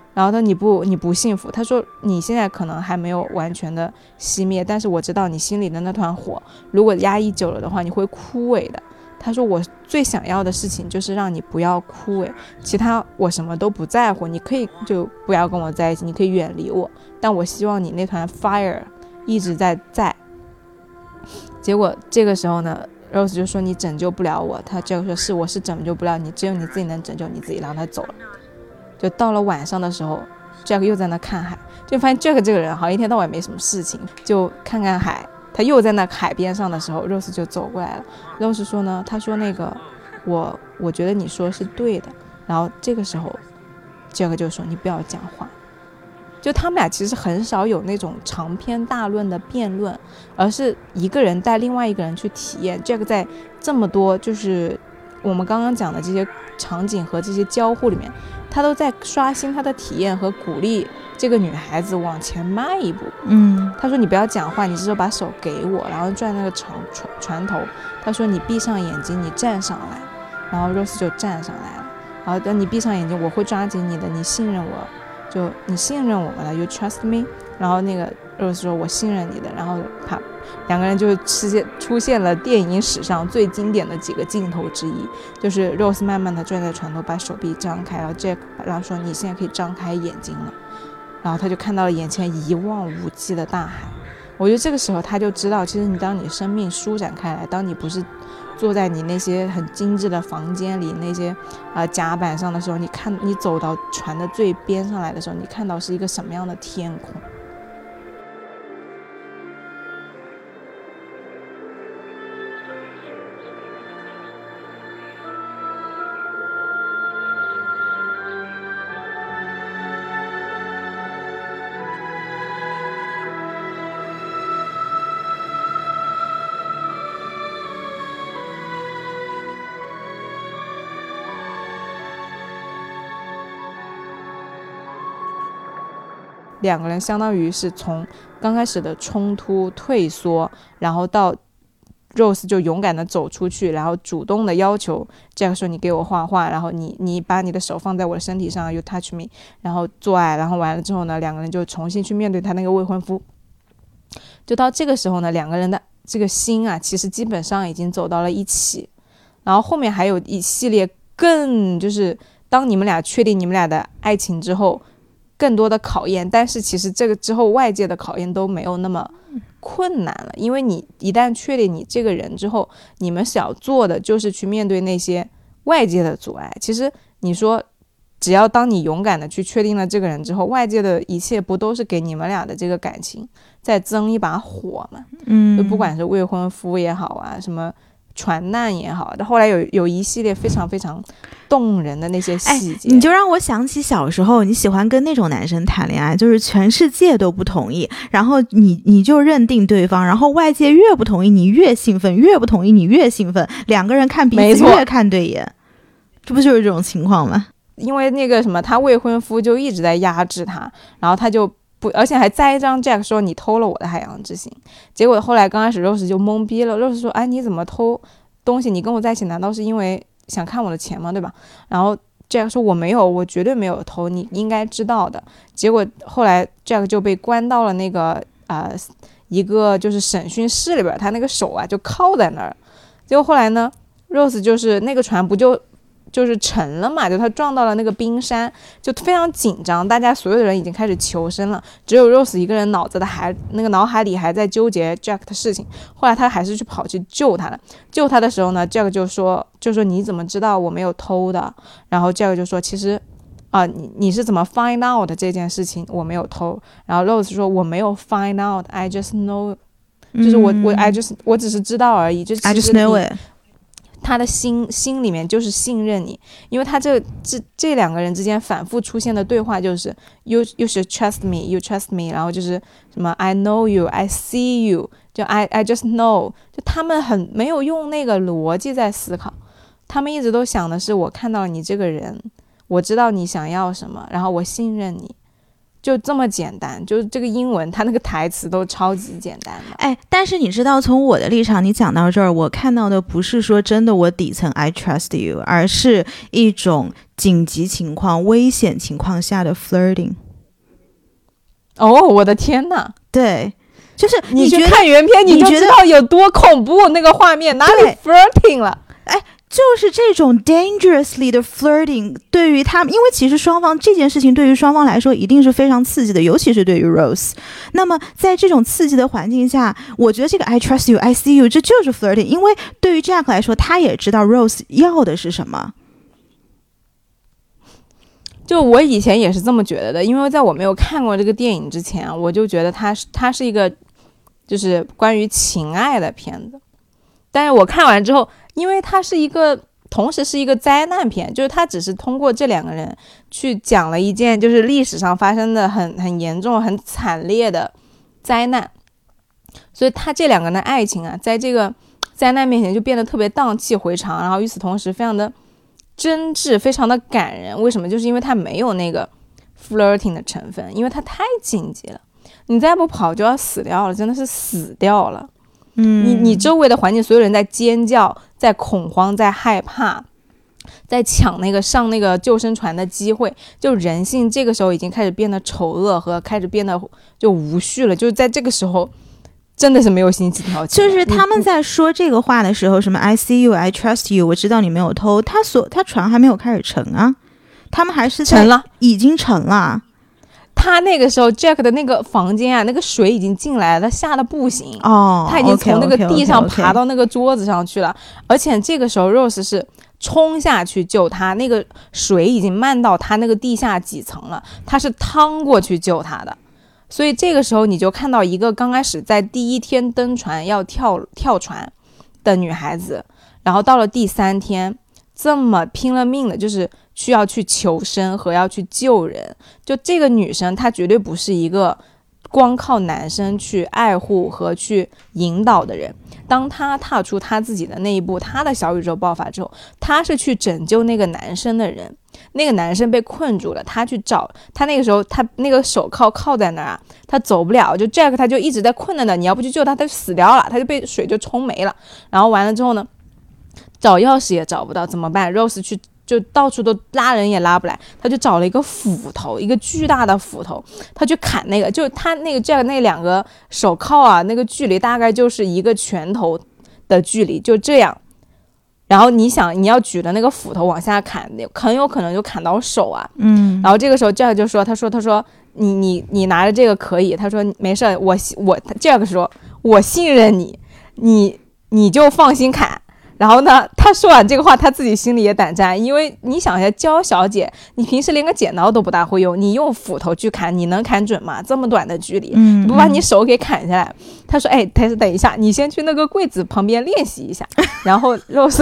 然后他你不你不幸福，他说你现在可能还没有完全的熄灭，但是我知道你心里的那团火如果压抑久了的话你会枯萎的。他说我最想要的事情就是让你不要枯萎，其他我什么都不在乎，你可以就不要跟我在一起，你可以远离我，但我希望你那团 fire 一直在在。结果这个时候呢 Rose 就说你拯救不了我，他就说是我是拯救不了你，只有你自己能拯救你自己，然后他走了。就到了晚上的时候 Jack 又在那看海，就发现 Jack 这个人好像一天到晚没什么事情，就看看海。他又在那海边上的时候 Rose 就走过来了。 Rose 说呢，他说那个我我觉得你说是对的。然后这个时候 Jack 就说你不要讲话。就他们俩其实很少有那种长篇大论的辩论，而是一个人带另外一个人去体验。 Jack 在这么多就是我们刚刚讲的这些场景和这些交互里面，他都在刷新他的体验和鼓励这个女孩子往前迈一步。 嗯， 他说你不要讲话，你只是把手给我，然后转那个船船头。他说你闭上眼睛，你站上来。然后 Rose 就站上来了。然后等你闭上眼睛，我会抓紧你的，你信任我，就你信任我们了 ，You trust me。然后那个 Rose 说我信任你的。然后啪，两个人就出现出现了电影史上最经典的几个镜头之一，就是 Rose 慢慢的站在船头，把手臂张开，然后 Jack 然后说你现在可以张开眼睛了。然后他就看到了眼前一望无际的大海。我觉得这个时候他就知道，其实你当你生命舒展开来，当你不是坐在你那些很精致的房间里那些呃甲板上的时候，你看你走到船的最边上来的时候，你看到是一个什么样的天空。两个人相当于是从刚开始的冲突退缩，然后到 Rose 就勇敢的走出去，然后主动的要求 Jack 说你给我画画，然后你你把你的手放在我的身体上 You touch me， 然后做爱，然后完了之后呢，两个人就重新去面对他那个未婚夫。就到这个时候呢，两个人的这个心啊其实基本上已经走到了一起。然后后面还有一系列更就是当你们俩确定你们俩的爱情之后更多的考验，但是其实这个之后外界的考验都没有那么困难了，因为你一旦确定你这个人之后，你们想做的就是去面对那些外界的阻碍。其实你说只要当你勇敢的去确定了这个人之后，外界的一切不都是给你们俩的这个感情再增一把火吗？ 嗯， 就不管是未婚夫也好啊，什么船难也好，后来有有一系列非常非常动人的那些细节、 哎、你就让我想起小时候你喜欢跟那种男生谈恋爱，就是全世界都不同意，然后你你就认定对方，然后外界越不同意你越兴奋，越不同意你越兴奋，两个人看彼此越看对眼，这不就是这种情况吗？ 因为那个什么他未婚夫就一直在压制他，然后他就不，而且还栽赃 Jack 说你偷了我的海洋之心。结果后来刚开始 Rose 就懵逼了， Rose 说哎你怎么偷东西，你跟我在一起难道是因为想看我的钱吗，对吧？然后 Jack 说我没有，我绝对没有偷，你应该知道的。结果后来 Jack 就被关到了那个呃一个就是审讯室里边，他那个手啊就铐在那儿。结果后来呢 Rose 就是那个船不就就是沉了嘛，就他撞到了那个冰山，就非常紧张，大家所有的人已经开始求生了，只有 Rose 一个人脑子的还那个脑海里还在纠结 Jack 的事情。后来他还是去跑去救他了，救他的时候呢 Jack 就说就说你怎么知道我没有偷的？然后 Jack 就说其实啊、呃，你你是怎么 find out 这件事情我没有偷？然后 Rose 说我没有 find out I just know， 就是我、嗯、我 I just 我只是知道而已，就其实 I just know it。 他的心心里面就是信任你，因为他这这这两个人之间反复出现的对话就是 you you should trust me you trust me， 然后就是什么 I know you I see you， 就 I I just know， 就他们很没有用那个逻辑在思考，他们一直都想的是我看到了你这个人，我知道你想要什么，然后我信任你， 就这么简单，就是这个英文它那个台词都超级简单的。 哎，但是你知道从我的立场你讲到这儿，我看到的不是说真的我底层 I trust you， 而是一种紧急情况危险情况下的 flirting。 哦，我的天哪， 对，就是你去觉得看原片你就你觉得知道有多恐怖，那个画面哪里 flirting 了。 哎，就是这种 dangerously 的 flirting 对于他们，因为其实双方这件事情对于双方来说一定是非常刺激的，尤其是对于 Rose。 那么在这种刺激的环境下，我觉得这个 I trust you I see you 这就是 flirting， 因为对于 Jack 来说他也知道 Rose 要的是什么。 就我以前也是这么觉得的，因为在我没有看过这个电影之前，我就觉得它是它是一个就是关于情爱的片子。但是我看完之后，因为它是一个同时是一个灾难片，就是它只是通过这两个人去讲了一件就是历史上发生的很很严重很惨烈的灾难，所以他这两个人的爱情啊，在这个灾难面前就变得特别荡气回肠，然后与此同时非常的真挚，非常的感人。为什么？就是因为它没有那个 flirting 的成分，因为它太紧急了，你再不跑就要死掉了，真的是死掉了。 嗯， 你你周围的环境，所有人在尖叫，在恐慌，在害怕，在抢那个上那个救生船的机会，就人性这个时候已经开始变得丑恶和开始变得就无序了，就是在这个时候真的是没有心情调情。 就是他们在说这个话的时候，什么 I see you I trust you 我知道你没有偷，他所他船还没有开始沉啊，他们还是在沉了， 已经沉了。 他那个时候 Jack 的那个房间啊，那个水已经进来了，他吓得不行哦， 他已经从那个地上 okay, okay, okay, okay. 爬到那个桌子上去了，而且这个时候 Rose 是冲下去救他，那个水已经漫到他那个地下几层了，他是趟过去救他的。所以这个时候你就看到一个刚开始在第一天登船要跳跳船的女孩子，然后到了第三天这么拼了命的就是需要去求生和要去救人。就这个女生她绝对不是一个光靠男生去爱护和去引导的人，当她踏出她自己的那一步，她的小宇宙爆发之后，她是去拯救那个男生的人。那个男生被困住了，他去找他，那个时候他那个手铐铐在那儿啊，他走不了，就 Jack 他就一直在困在那，你要不去救他他就死掉了，他就被水就冲没了。然后完了之后呢，找钥匙也找不到，怎么办？ Rose 去就到处都拉人也拉不来，他就找了一个斧头，一个巨大的斧头，他去砍那个，就他那个 Jack 那两个手铐啊，那个距离大概就是一个拳头的距离，就这样。然后你想你要举着那个斧头往下砍，很有可能就砍到手啊。 嗯， 然后这个时候 Jack 就说，他说他说你你你拿着这个可以，他说没事，我我 Jack 说我信任你，你你就放心砍。然后呢，他说完这个话，他自己心里也胆战，因为你想一下，娇小姐，你平时连个剪刀都不大会用，你用斧头去砍，你能砍准吗？这么短的距离， 嗯， 你不把你手给砍下来？他说，哎，他说等一下，你先去那个柜子旁边练习一下。然后 Rose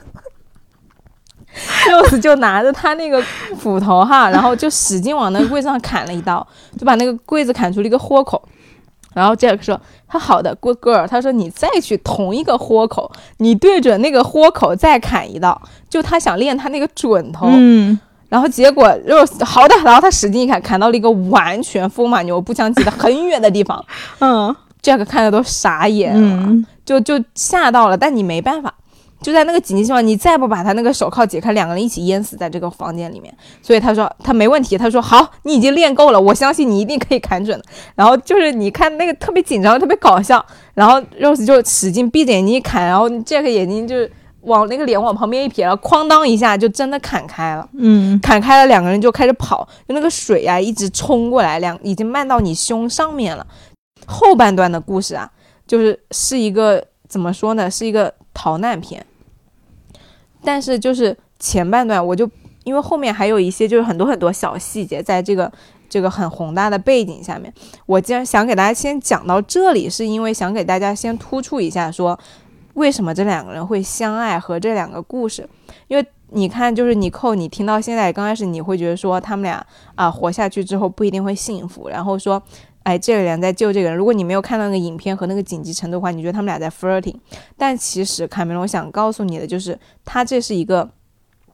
Rose 就拿着他那个斧头哈，然后就使劲往那个柜子上砍了一刀，就把那个柜子砍出了一个豁口。然后 Jack 说，他好的 good girl， 他说你再去同一个豁口，你对准那个豁口再砍一刀，就他想练他那个准头。 嗯， 然后结果 Rose 好的，然后他使劲一砍，砍到了一个完全风马牛不相及的很远的地方。 嗯 Jack 看的都傻眼了， 嗯， 就就吓到了，但你没办法，就在那个紧急情况，你再不把他那个手铐解开，两个人一起淹死在这个房间里面。所以他说他没问题，他说好，你已经练够了，我相信你一定可以砍准的。然后就是你看那个特别紧张，特别搞笑，然后 Rose 就使劲闭着眼睛一砍，然后 Jack 眼睛就往那个脸往旁边一撇，然后哐当一下就真的砍开了。 嗯， 砍开了，两个人就开始跑，就那个水啊一直冲过来，两已经漫到你胸上面了。后半段的故事啊，就是是一个怎么说呢，是一个逃难片。但是就是前半段我就因为后面还有一些就是很多很多小细节在这个这个很宏大的背景下面，我既然想给大家先讲到这里，是因为想给大家先突出一下说为什么这两个人会相爱和这两个故事。因为你看就是尼寇，你听到现在刚开始你会觉得说他们俩啊活下去之后不一定会幸福，然后说哎，这个人在救这个人。如果你没有看到那个影片和那个紧急程度的话，你觉得他们俩在 flirting。但其实卡梅隆想告诉你的就是，他这是一个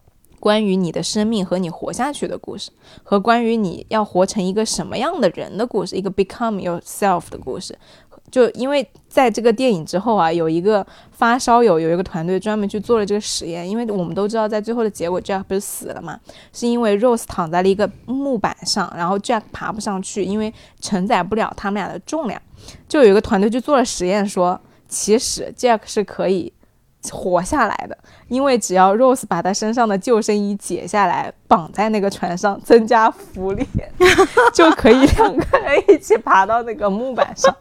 关于你的生命和你活下去的故事，和关于你要活成一个什么样的人的故事，一个 become yourself 的故事。就因为在这个电影之后啊，有一个发烧友有一个团队专门去做了这个实验，因为我们都知道在最后的结果 Jack 不是死了嘛，是因为 Rose 躺在了一个木板上，然后 Jack 爬不上去，因为承载不了他们俩的重量。就有一个团队去做了实验，说其实 Jack 是可以活下来的，因为只要 Rose 把他身上的救生衣解下来绑在那个船上，增加浮力就可以两个人一起爬到那个木板上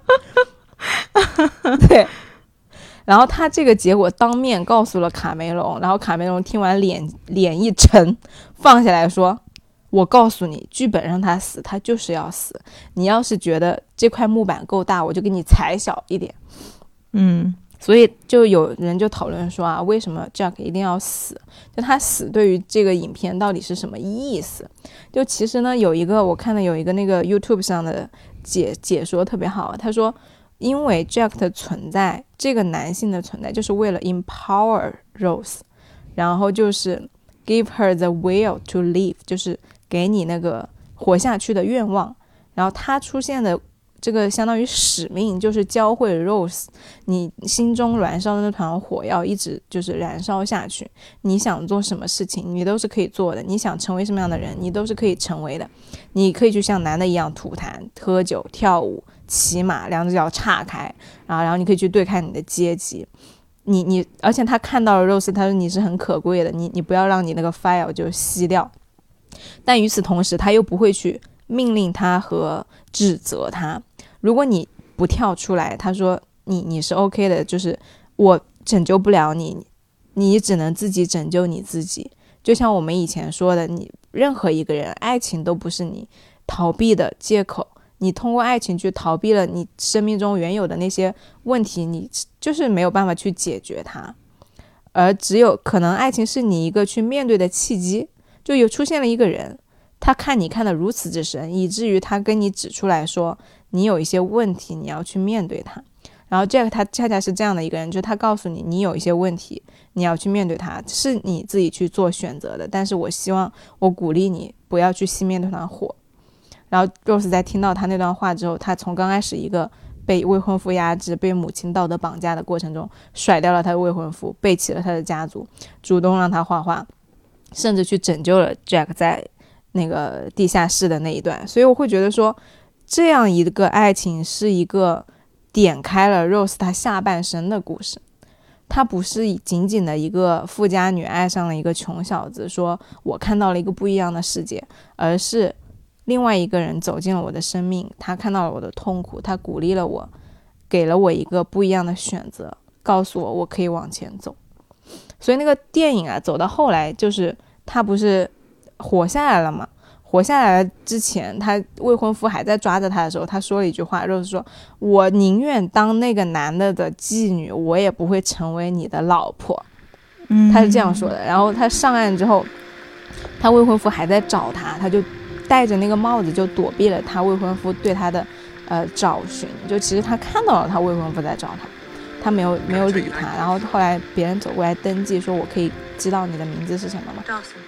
对，然后他这个结果当面告诉了卡梅隆，然后卡梅隆听完脸脸一沉，放下来说，我告诉你，剧本让他死他就是要死，你要是觉得这块木板够大，我就给你裁小一点。 嗯， 所以就有人就讨论说啊，为什么 Jack 一定要死？就他死对于这个影片到底是什么意思？就其实呢，有一个我看的有一个那个 YouTube 上的解解说特别好，他说因为 Jack 的存在，这个男性的存在就是为了 empower Rose， 然后就是 give her the will to live， 就是给你那个活下去的愿望。然后他出现的这个相当于使命，就是教会 Rose 你心中燃烧的那团火要一直就是燃烧下去，你想做什么事情你都是可以做的，你想成为什么样的人你都是可以成为的，你可以去像男的一样吐痰喝酒跳舞骑马，两只脚岔开，然后然后你可以去对抗你的阶级，你你而且他看到了 Rose， 他说你是很可贵的，你你不要让你那个 fire 就熄掉，但与此同时他又不会去命令他和指责他，如果你不跳出来，他说你你是 OK 的，就是我拯救不了你，你只能自己拯救你自己。就像我们以前说的，你任何一个人，爱情都不是你逃避的借口，你通过爱情去逃避了你生命中原有的那些问题，你就是没有办法去解决它，而只有可能爱情是你一个去面对的契机。就有出现了一个人，他看你看得如此之深，以至于他跟你指出来说你有一些问题你要去面对它。然后 Jack 他恰恰是这样的一个人，就他告诉你你有一些问题你要去面对它，是你自己去做选择的，但是我希望我鼓励你不要去熄灭那团火。然后 Rose 在听到他那段话之后，他从刚开始一个被未婚夫压制被母亲道德绑架的过程中甩掉了他的未婚夫，背弃了他的家族，主动让他画画，甚至去拯救了 Jack 在那个地下室的那一段。所以我会觉得说这样一个爱情是一个点开了 Rose 她下半生的故事，她不是仅仅的一个富家女爱上了一个穷小子说我看到了一个不一样的世界，而是另外一个人走进了我的生命，他看到了我的痛苦，他鼓励了我，给了我一个不一样的选择，告诉我我可以往前走。所以那个电影啊走到后来，就是他不是活下来了吗？活下来了之前，他未婚夫还在抓着他的时候，他说了一句话，就是说我宁愿当那个男的的妓女，我也不会成为你的老婆。 嗯， 他是这样说的。然后他上岸之后，他未婚夫还在找他，他就戴着那个帽子就躲避了他未婚夫对他的呃找寻，就其实他看到了他未婚夫在找他，他没有没有理他。然后后来别人走过来登记说我可以知道你的名字是什么吗？ Dawson.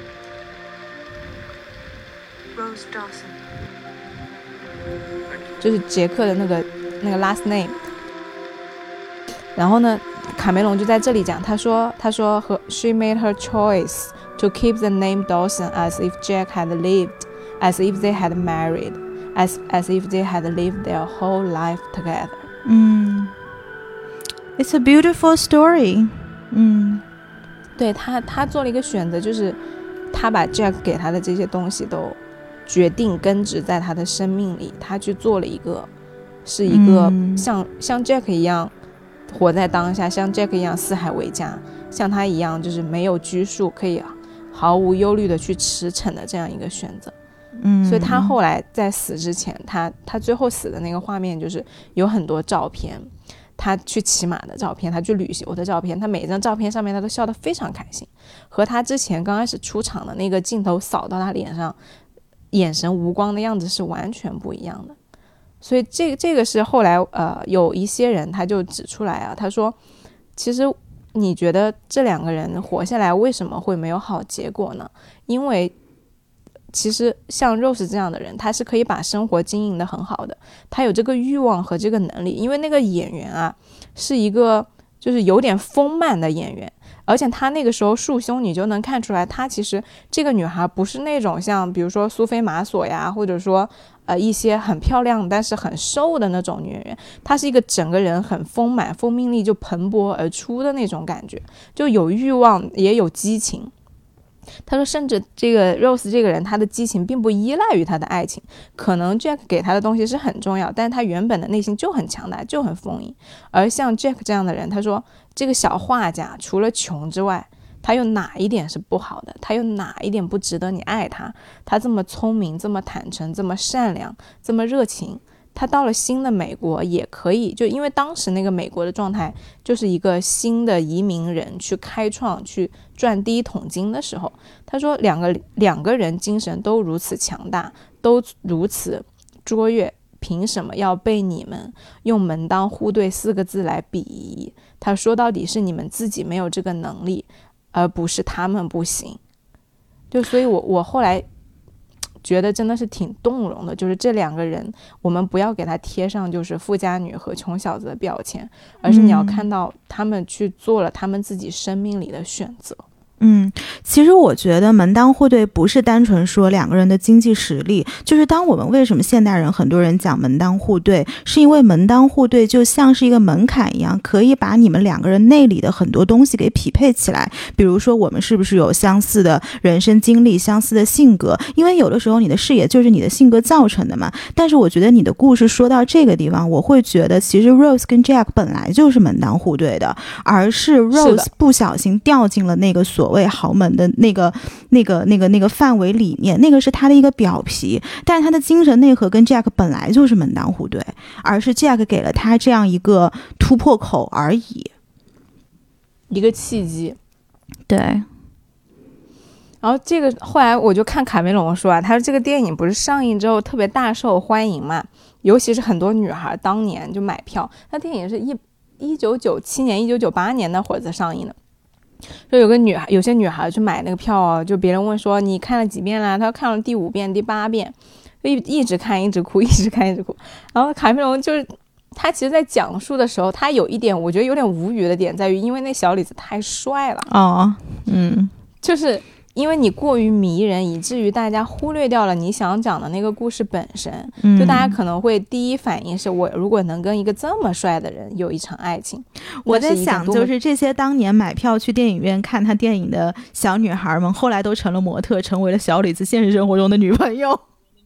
Rose Dawson. 就是杰克的那个那个 last name。 然后呢卡梅隆就在这里讲，他说他说和 she made her choice to keep the name Dawson as if Jack had lived, as if they had married, as as if they had lived their whole life together. 嗯 It's a beautiful story. 嗯， 对，他他做了一个选择，就是他把 Jack 给他的这些东西都决定根植在他的生命里，他去做了一个是一个像、嗯、像 Jack 一样活在当下，像 Jack 一样四海为家，像他一样就是没有拘束，可以毫无忧虑的去驰骋的这样一个选择。 嗯， 所以他后来在死之前，他他最后死的那个画面就是有很多照片，他去骑马的照片，他去旅游的照片，他每一张照片上面他都笑得非常开心，和他之前刚开始出场的那个镜头扫到他脸上眼神无光的样子是完全不一样的。所以这个这个是后来呃有一些人他就指出来啊，他说其实你觉得这两个人活下来为什么会没有好结果呢？因为其实像 Rose 这样的人，他是可以把生活经营得很好的，他有这个欲望和这个能力。因为那个演员啊，是一个就是有点丰满的演员，而且他那个时候束胸，你就能看出来，他其实这个女孩不是那种像比如说苏菲玛索呀，或者说呃一些很漂亮但是很瘦的那种女人，她是一个整个人很丰满，生命力就蓬勃而出的那种感觉，就有欲望也有激情。他说甚至这个 Rose 这个人，他的激情并不依赖于他的爱情，可能 Jack 给他的东西是很重要，但是他原本的内心就很强大，就很丰盈。而像 Jack 这样的人，他说这个小画家除了穷之外，他有哪一点是不好的？他有哪一点不值得你爱他？他这么聪明，这么坦诚，这么善良，这么热情，他到了新的美国也可以，就因为当时那个美国的状态就是一个新的移民人去开创，去赚第一桶金的时候，他说两个两个人精神都如此强大，都如此卓越，凭什么要被你们用门当户对四个字来比拟？他说到底是你们自己没有这个能力，而不是他们不行。就所以我我后来觉得真的是挺动容的，就是这两个人我们不要给他贴上就是富家女和穷小子的标签，而是你要看到他们去做了他们自己生命里的选择。 嗯，其实我觉得门当户对不是单纯说两个人的经济实力，就是当我们为什么现代人很多人讲门当户对，是因为门当户对就像是一个门槛一样，可以把你们两个人内里的很多东西给匹配起来。比如说我们是不是有相似的人生经历，相似的性格，因为有的时候你的视野就是你的性格造成的嘛。但是我觉得你的故事说到这个地方，我会觉得其实 Rose 跟 Jack 本来就是门当户对的，而是 Rose 不小心掉进了那个所谓豪门的那个那个那个那个范围里面，那个是他的一个表皮，但是他的精神内核跟 Jack 本来就是门当户对，而是 Jack 给了他这样一个突破口而已， 一个契机。 对。 然后这个后来我就看卡梅隆说啊，他说这个电影不是上映之后特别大受欢迎嘛，尤其是很多女孩当年就买票，那电影是一一九九七年一九九八年那会儿才上映的。就有个女孩，有些女孩去买那个票哦，就别人问说你看了几遍啦？她看了第五遍、第八遍，就一一直看，一直哭，一直看，一直哭。然后卡梅隆就是他，其实在讲述的时候，他有一点我觉得有点无语的点在于，因为那小李子太帅了哦，嗯， 就是因为你过于迷人，以至于大家忽略掉了你想讲的那个故事本身。就大家可能会第一反应是我如果能跟一个这么帅的人有一场爱情， 我在想就是这些当年买票去电影院看他电影的小女孩们，后来都成了模特，成为了小李子现实生活中的女朋友。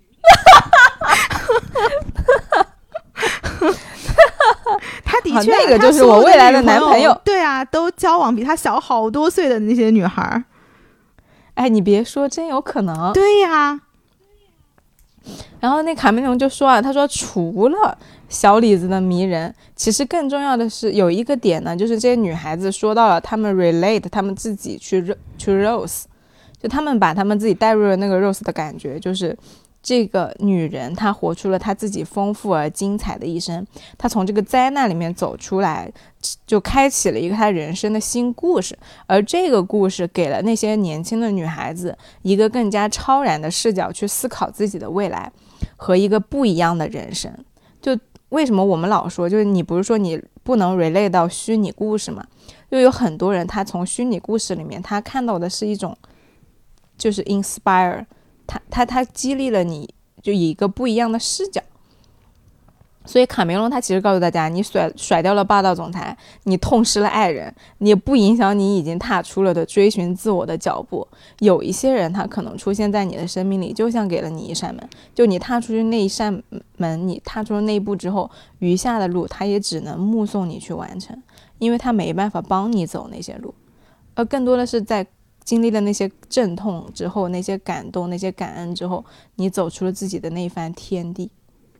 他的确、啊、 那个就是我未来的男朋友。 对啊，都交往比他小好多岁的那些女孩。 哎，你别说，真有可能。 对呀。 然后那卡梅隆就说啊，他说除了小李子的迷人，其实更重要的是有一个点呢，就是这些女孩子说到了他们 relate 他们自己去去 Rose， 就他们把他们自己带入了那个 Rose 的感觉，就是这个女人她活出了她自己丰富而精彩的一生，她从这个灾难里面走出来，就开启了一个她人生的新故事。而这个故事给了那些年轻的女孩子一个更加超然的视角去思考自己的未来和一个不一样的人生。就为什么我们老说，就是你不是说你不能 relate 到虚拟故事嘛？就有很多人他从虚拟故事里面他看到的是一种就是 inspire，他他他激励了你，就以一个不一样的视角。所以卡梅隆他其实告诉大家，你甩甩掉了霸道总裁，你痛失了爱人，你也不影响你已经踏出了的追寻自我的脚步。有一些人他可能出现在你的生命里，就像给了你一扇门，就你踏出去那一扇门，你踏出了那一步之后，余下的路他也只能目送你去完成，因为他没办法帮你走那些路。而更多的是在经历了那些阵痛之后，那些感动，那些感恩之后，你走出了自己的那一番天地。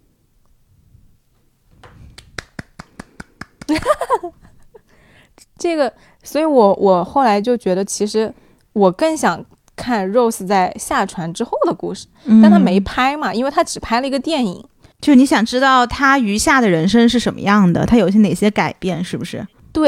这个，所以我我后来就觉得，其实我更想看 Rose 在下船之后的故事，但他没拍嘛，因为他只拍了一个电影。 就你想知道他余下的人生是什么样的，他有些哪些改变，是不是？ 对。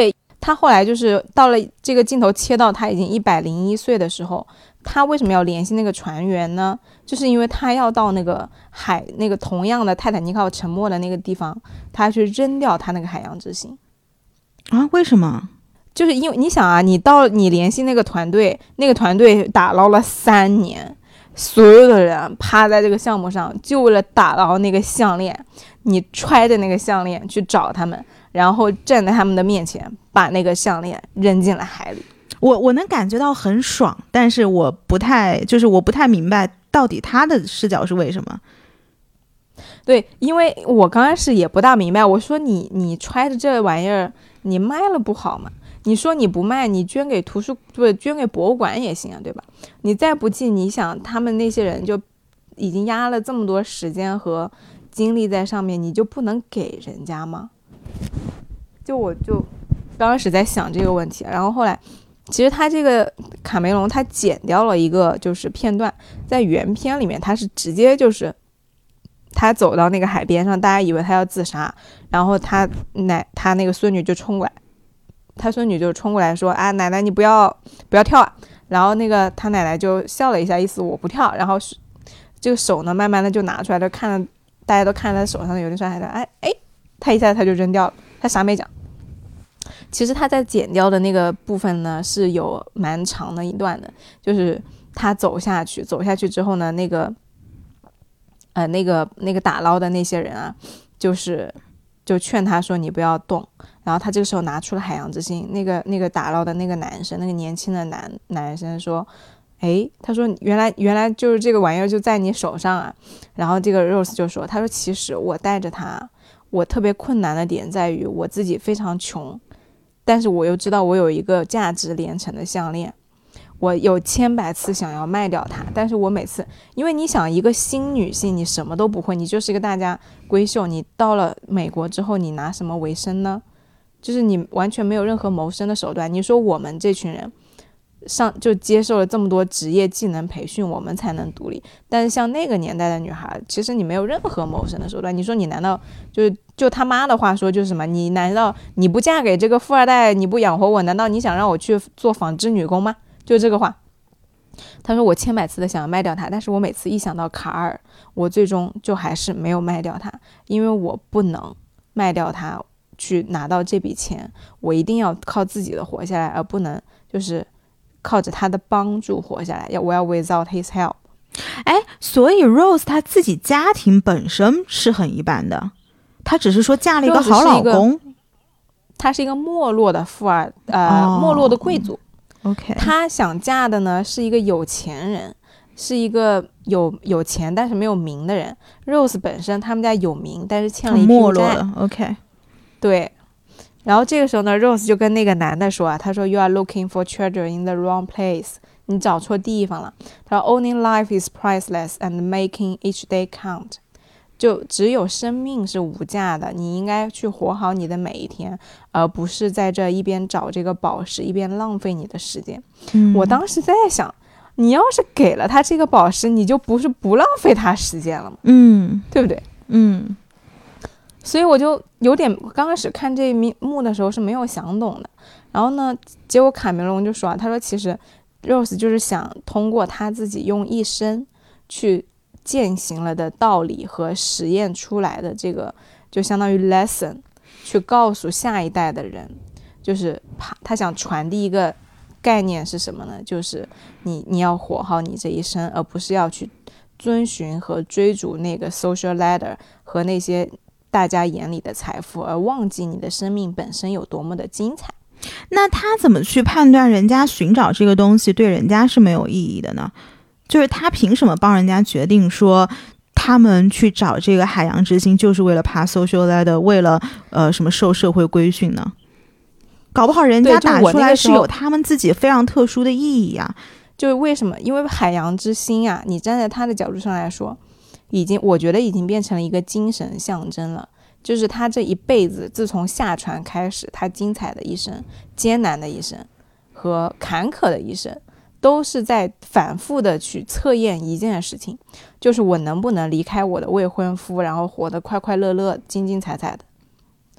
他后来就是到了这个镜头切到他已经一百零一岁的时候，他为什么要联系那个船员呢？就是因为他要到那个海那个同样的泰坦尼克号沉没的那个地方，他去扔掉他那个海洋之心啊？为什么？ 就是因为你想啊，你到你联系那个团队，那个团队打捞了三年，所有的人趴在这个项目上，就为了打捞那个项链。你揣着那个项链去找他们，然后站在他们的面前，把那个项链扔进了海里。 我我能感觉到很爽，但是我不太就是我不太明白到底他的视角是为什么。 对，因为我刚开始也不大明白，我说你你揣着这玩意儿，你卖了不好吗？你说你不卖，你捐给图书不捐给博物馆也行啊，对吧？你再不济，你想他们那些人就已经压了这么多时间和精力在上面，你就不能给人家吗？就我就刚开始在想这个问题，然后后来其实他这个卡梅隆他剪掉了一个就是片段，在原片里面他是直接就是他走到那个海边上，大家以为他要自杀，然后他奶他那个孙女就冲过来，他孙女就冲过来说啊，奶奶你不要不要跳啊，然后那个他奶奶就笑了一下，意思我不跳，然后这个手呢慢慢的就拿出来，就看着大家都看着他手上有点伤害的，哎哎，他一下他就扔掉了，他啥没讲。其实他在剪掉的那个部分呢是有蛮长的一段的，就是他走下去走下去之后呢，那个呃那个那个打捞的那些人啊，就是就劝他说你不要动，然后他这个时候拿出了海洋之心，那个那个打捞的那个男生，那个年轻的男男生说，诶，他说原来原来就是这个玩意儿就在你手上啊，然后这个 Rose 就说，他说其实我带着它，我特别困难的点在于我自己非常穷，但是我又知道我有一个价值连城的项链，我有千百次想要卖掉它，但是我每次，因为你想一个新女性，你什么都不会，你就是一个大家闺秀，你到了美国之后，你拿什么为生呢？就是你完全没有任何谋生的手段。你说我们这群人上就接受了这么多职业技能培训，我们才能独立，但是像那个年代的女孩，其实你没有任何谋生的手段。你说你难道就是就他妈的话说就是什么，你难道你不嫁给这个富二代，你不养活我，难道你想让我去做纺织女工吗？就这个话。他说我千百次的想要卖掉它，但是我每次一想到卡尔，我最终就还是没有卖掉它，因为我不能卖掉它去拿到这笔钱，我一定要靠自己的活下来，而不能就是靠着他的帮助活下来，要我要 without his help。 哎，所以 Rose 她自己家庭本身是很一般的，她只是说嫁了一个好老公， 她是一个没落的富二呃、哦、没落的贵族。 OK， 她想嫁的呢是一个有钱人，是一个有有钱但是没有名的人。 Rose 本身他们家有名，但是欠了一屁股债。 没落了 OK， 对。然后这个时候呢 Rose 就跟那个男的说啊，他说 You are looking for treasure in the wrong place， 你找错地方了。他说 Owning life is priceless and making each day count， 就只有生命是无价的，你应该去活好你的每一天，而不是在这一边找这个宝石一边浪费你的时间、嗯、我当时在想，你要是给了他这个宝石，你就不是不浪费他时间了吗？ 嗯， 对不对？ 嗯， 所以我就有点刚开始看这一幕的时候是没有想懂的，然后呢，结果卡梅隆就说，他说其实 Rose 就是想通过他自己用一生去践行了的道理和实验出来的这个，就相当于 lesson， 去告诉下一代的人，就是他想传递一个概念是什么呢？就是你你要活好你这一生，而不是要去遵循和追逐那个 social ladder 和那些大家眼里的财富，而忘记你的生命本身有多么的精彩。 那他怎么去判断人家寻找这个东西对人家是没有意义的呢？就是他凭什么帮人家决定说他们去找这个海洋之心就是为了爬 social ladder， 为了呃什么受社会规训呢？搞不好人家打出来是有他们自己非常特殊的意义啊。 就为什么？因为海洋之心啊，你站在他的角度上来说，已经我觉得已经变成了一个精神象征了。就是他这一辈子，自从下船开始，他精彩的一生、艰难的一生和坎坷的一生，都是在反复的去测验一件事情，就是我能不能离开我的未婚夫，然后活得快快乐乐、精精彩彩的。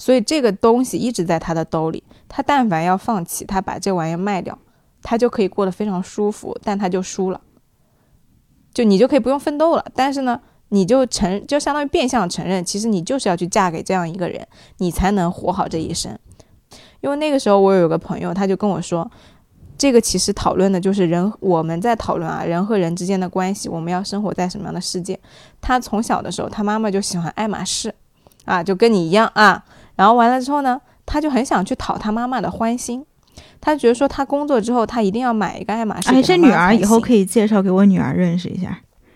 所以这个东西一直在他的兜里，他但凡要放弃，他把这玩意卖掉，他就可以过得非常舒服，但他就输了，就你就可以不用奋斗了，但是呢你就承就相当于变相承认，其实你就是要去嫁给这样一个人，你才能活好这一生。因为那个时候我有个朋友，他就跟我说，这个其实讨论的就是人，我们在讨论啊，人和人之间的关系，我们要生活在什么样的世界。他从小的时候，他妈妈就喜欢爱马仕啊，就跟你一样啊。然后完了之后呢，他就很想去讨他妈妈的欢心。他觉得说，他工作之后，他一定要买一个爱马仕。 哎，这女儿以后可以介绍给我女儿认识一下。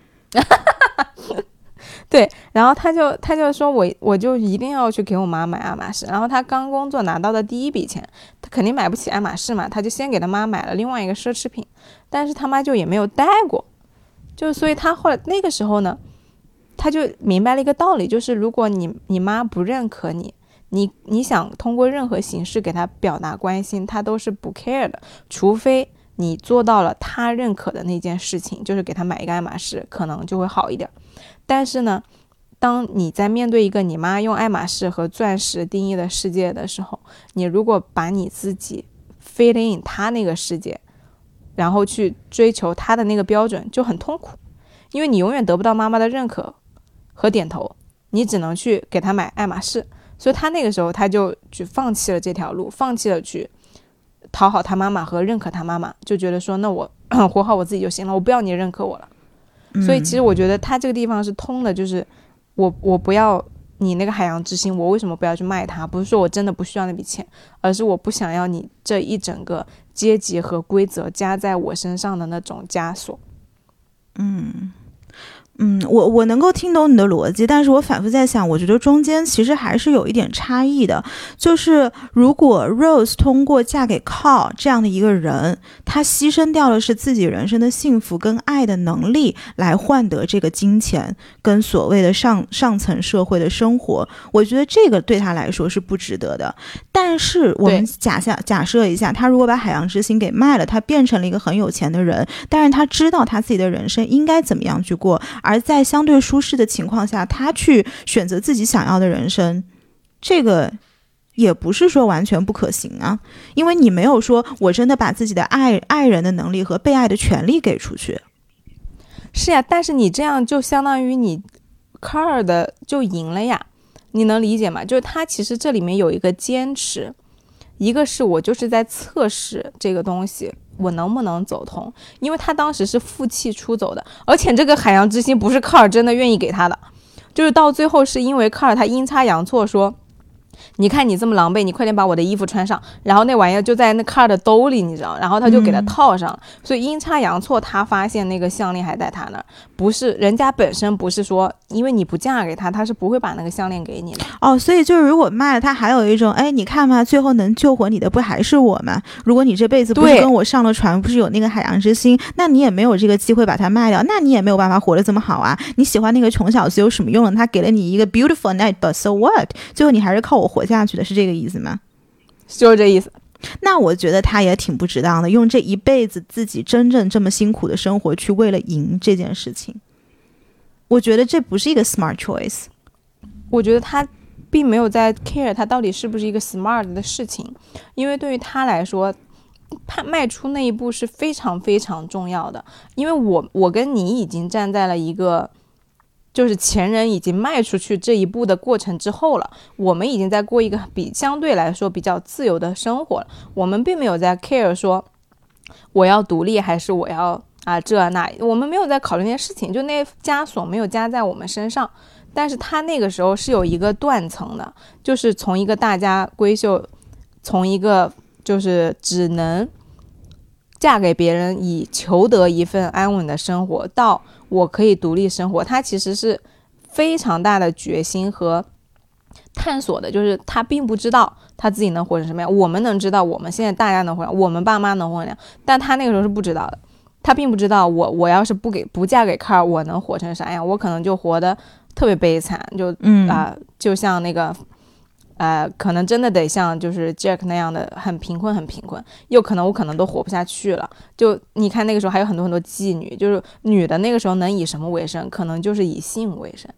对，然后他就他就说我我就一定要去给我妈买爱马仕。然后他刚工作拿到的第一笔钱，他肯定买不起爱马仕嘛，他就先给他妈买了另外一个奢侈品，但是他妈就也没有戴过，就所以他后来那个时候呢，他就明白了一个道理，就是如果你你妈不认可你，你你想通过任何形式给他表达关心，他都是不 care 的，除非你做到了他认可的那件事情，就是给他买一个爱马仕，可能就会好一点。但是呢，当你在面对一个你妈用爱马仕和钻石定义的世界的时候，你如果把你自己 fit in 她那个世界，然后去追求她的那个标准，就很痛苦，因为你永远得不到妈妈的认可和点头，你只能去给她买爱马仕。所以他那个时候他就去放弃了这条路，放弃了去讨好他妈妈和认可他妈妈，就觉得说那我活好我自己就行了，我不要你认可我了。所以其实我觉得他这个地方是通的，就是我我不要你那个海洋之心，我为什么不要去卖它？不是说我真的不需要那笔钱，而是我不想要你这一整个阶级和规则加在我身上的那种枷锁。 嗯嗯，我我能够听懂你的逻辑，但是我反复在想，我觉得中间其实还是有一点差异的。就是如果 Rose 通过嫁给 Carl 这样的一个人，他牺牲掉的是自己人生的幸福跟爱的能力，来换得这个金钱跟所谓的上上层社会的生活，我觉得这个对他来说是不值得的。但是我们假下假设一下，他如果把海洋之心给卖了，他变成了一个很有钱的人，但是他知道他自己的人生应该怎么样去过，而在相对舒适的情况下，他去选择自己想要的人生，这个也不是说完全不可行啊。因为你没有说我真的把自己的爱爱人的能力和被爱的权利给出去。 是呀，但是你这样就相当于你卡尔的就赢了呀，你能理解吗？就是他其实这里面有一个坚持，一个是我就是在测试这个东西我能不能走通，因为他当时是负气出走的，而且这个海洋之心不是卡尔真的愿意给他的，就是到最后是因为卡尔他阴差阳错说，你看你这么狼狈，你快点把我的衣服穿上，然后那玩意儿就在那卡尔的兜里，你知道，然后他就给他套上了、嗯、所以阴差阳错他发现那个项链还在他那儿，不是人家本身不是说因为你不嫁给他，他是不会把那个项链给你的哦。所以就是如果卖了他还有一种，哎，你看嘛，最后能救活你的不还是我吗？如果你这辈子不是跟我上了船，不是有那个海洋之心，那你也没有这个机会把它卖掉，那你也没有办法活得这么好啊。你喜欢那个穷小子有什么用呢？他给了你一个 beautiful night but so what， 最后你还是靠我活下去的，是这个意思吗？ 就是这意思。 那我觉得他也挺不值当的，用这一辈子自己真正这么辛苦的生活去为了赢这件事情，我觉得这不是一个 smart choice。 我觉得他并没有在 care 他到底是不是一个 smart 的事情，因为对于他来说他迈出那一步是非常非常重要的。因为我我跟你已经站在了一个就是前人已经迈出去这一步的过程之后了，我们已经在过一个比相对来说比较自由的生活了，我们并没有在 care 说我要独立还是我要啊这那，我们没有在考虑那些事情，就那枷锁没有加在我们身上。但是他那个时候是有一个断层的，就是从一个大家闺秀，从一个就是只能嫁给别人以求得一份安稳的生活，到我可以独立生活，他其实是非常大的决心和探索的，就是他并不知道他自己能活成什么样，我们能知道我们现在大家能活成，我们爸妈能活成，但他那个时候是不知道的，他并不知道我我要是不给不嫁给卡尔，我能活成啥样，我可能就活得特别悲惨，就嗯啊、呃，就像那个呃，可能真的得像就是 Jack 那样的很贫困很贫困，又可能我可能都活不下去了。就你看那个时候还有很多很多妓女，就是女的那个时候能以什么为生，可能就是以性为生。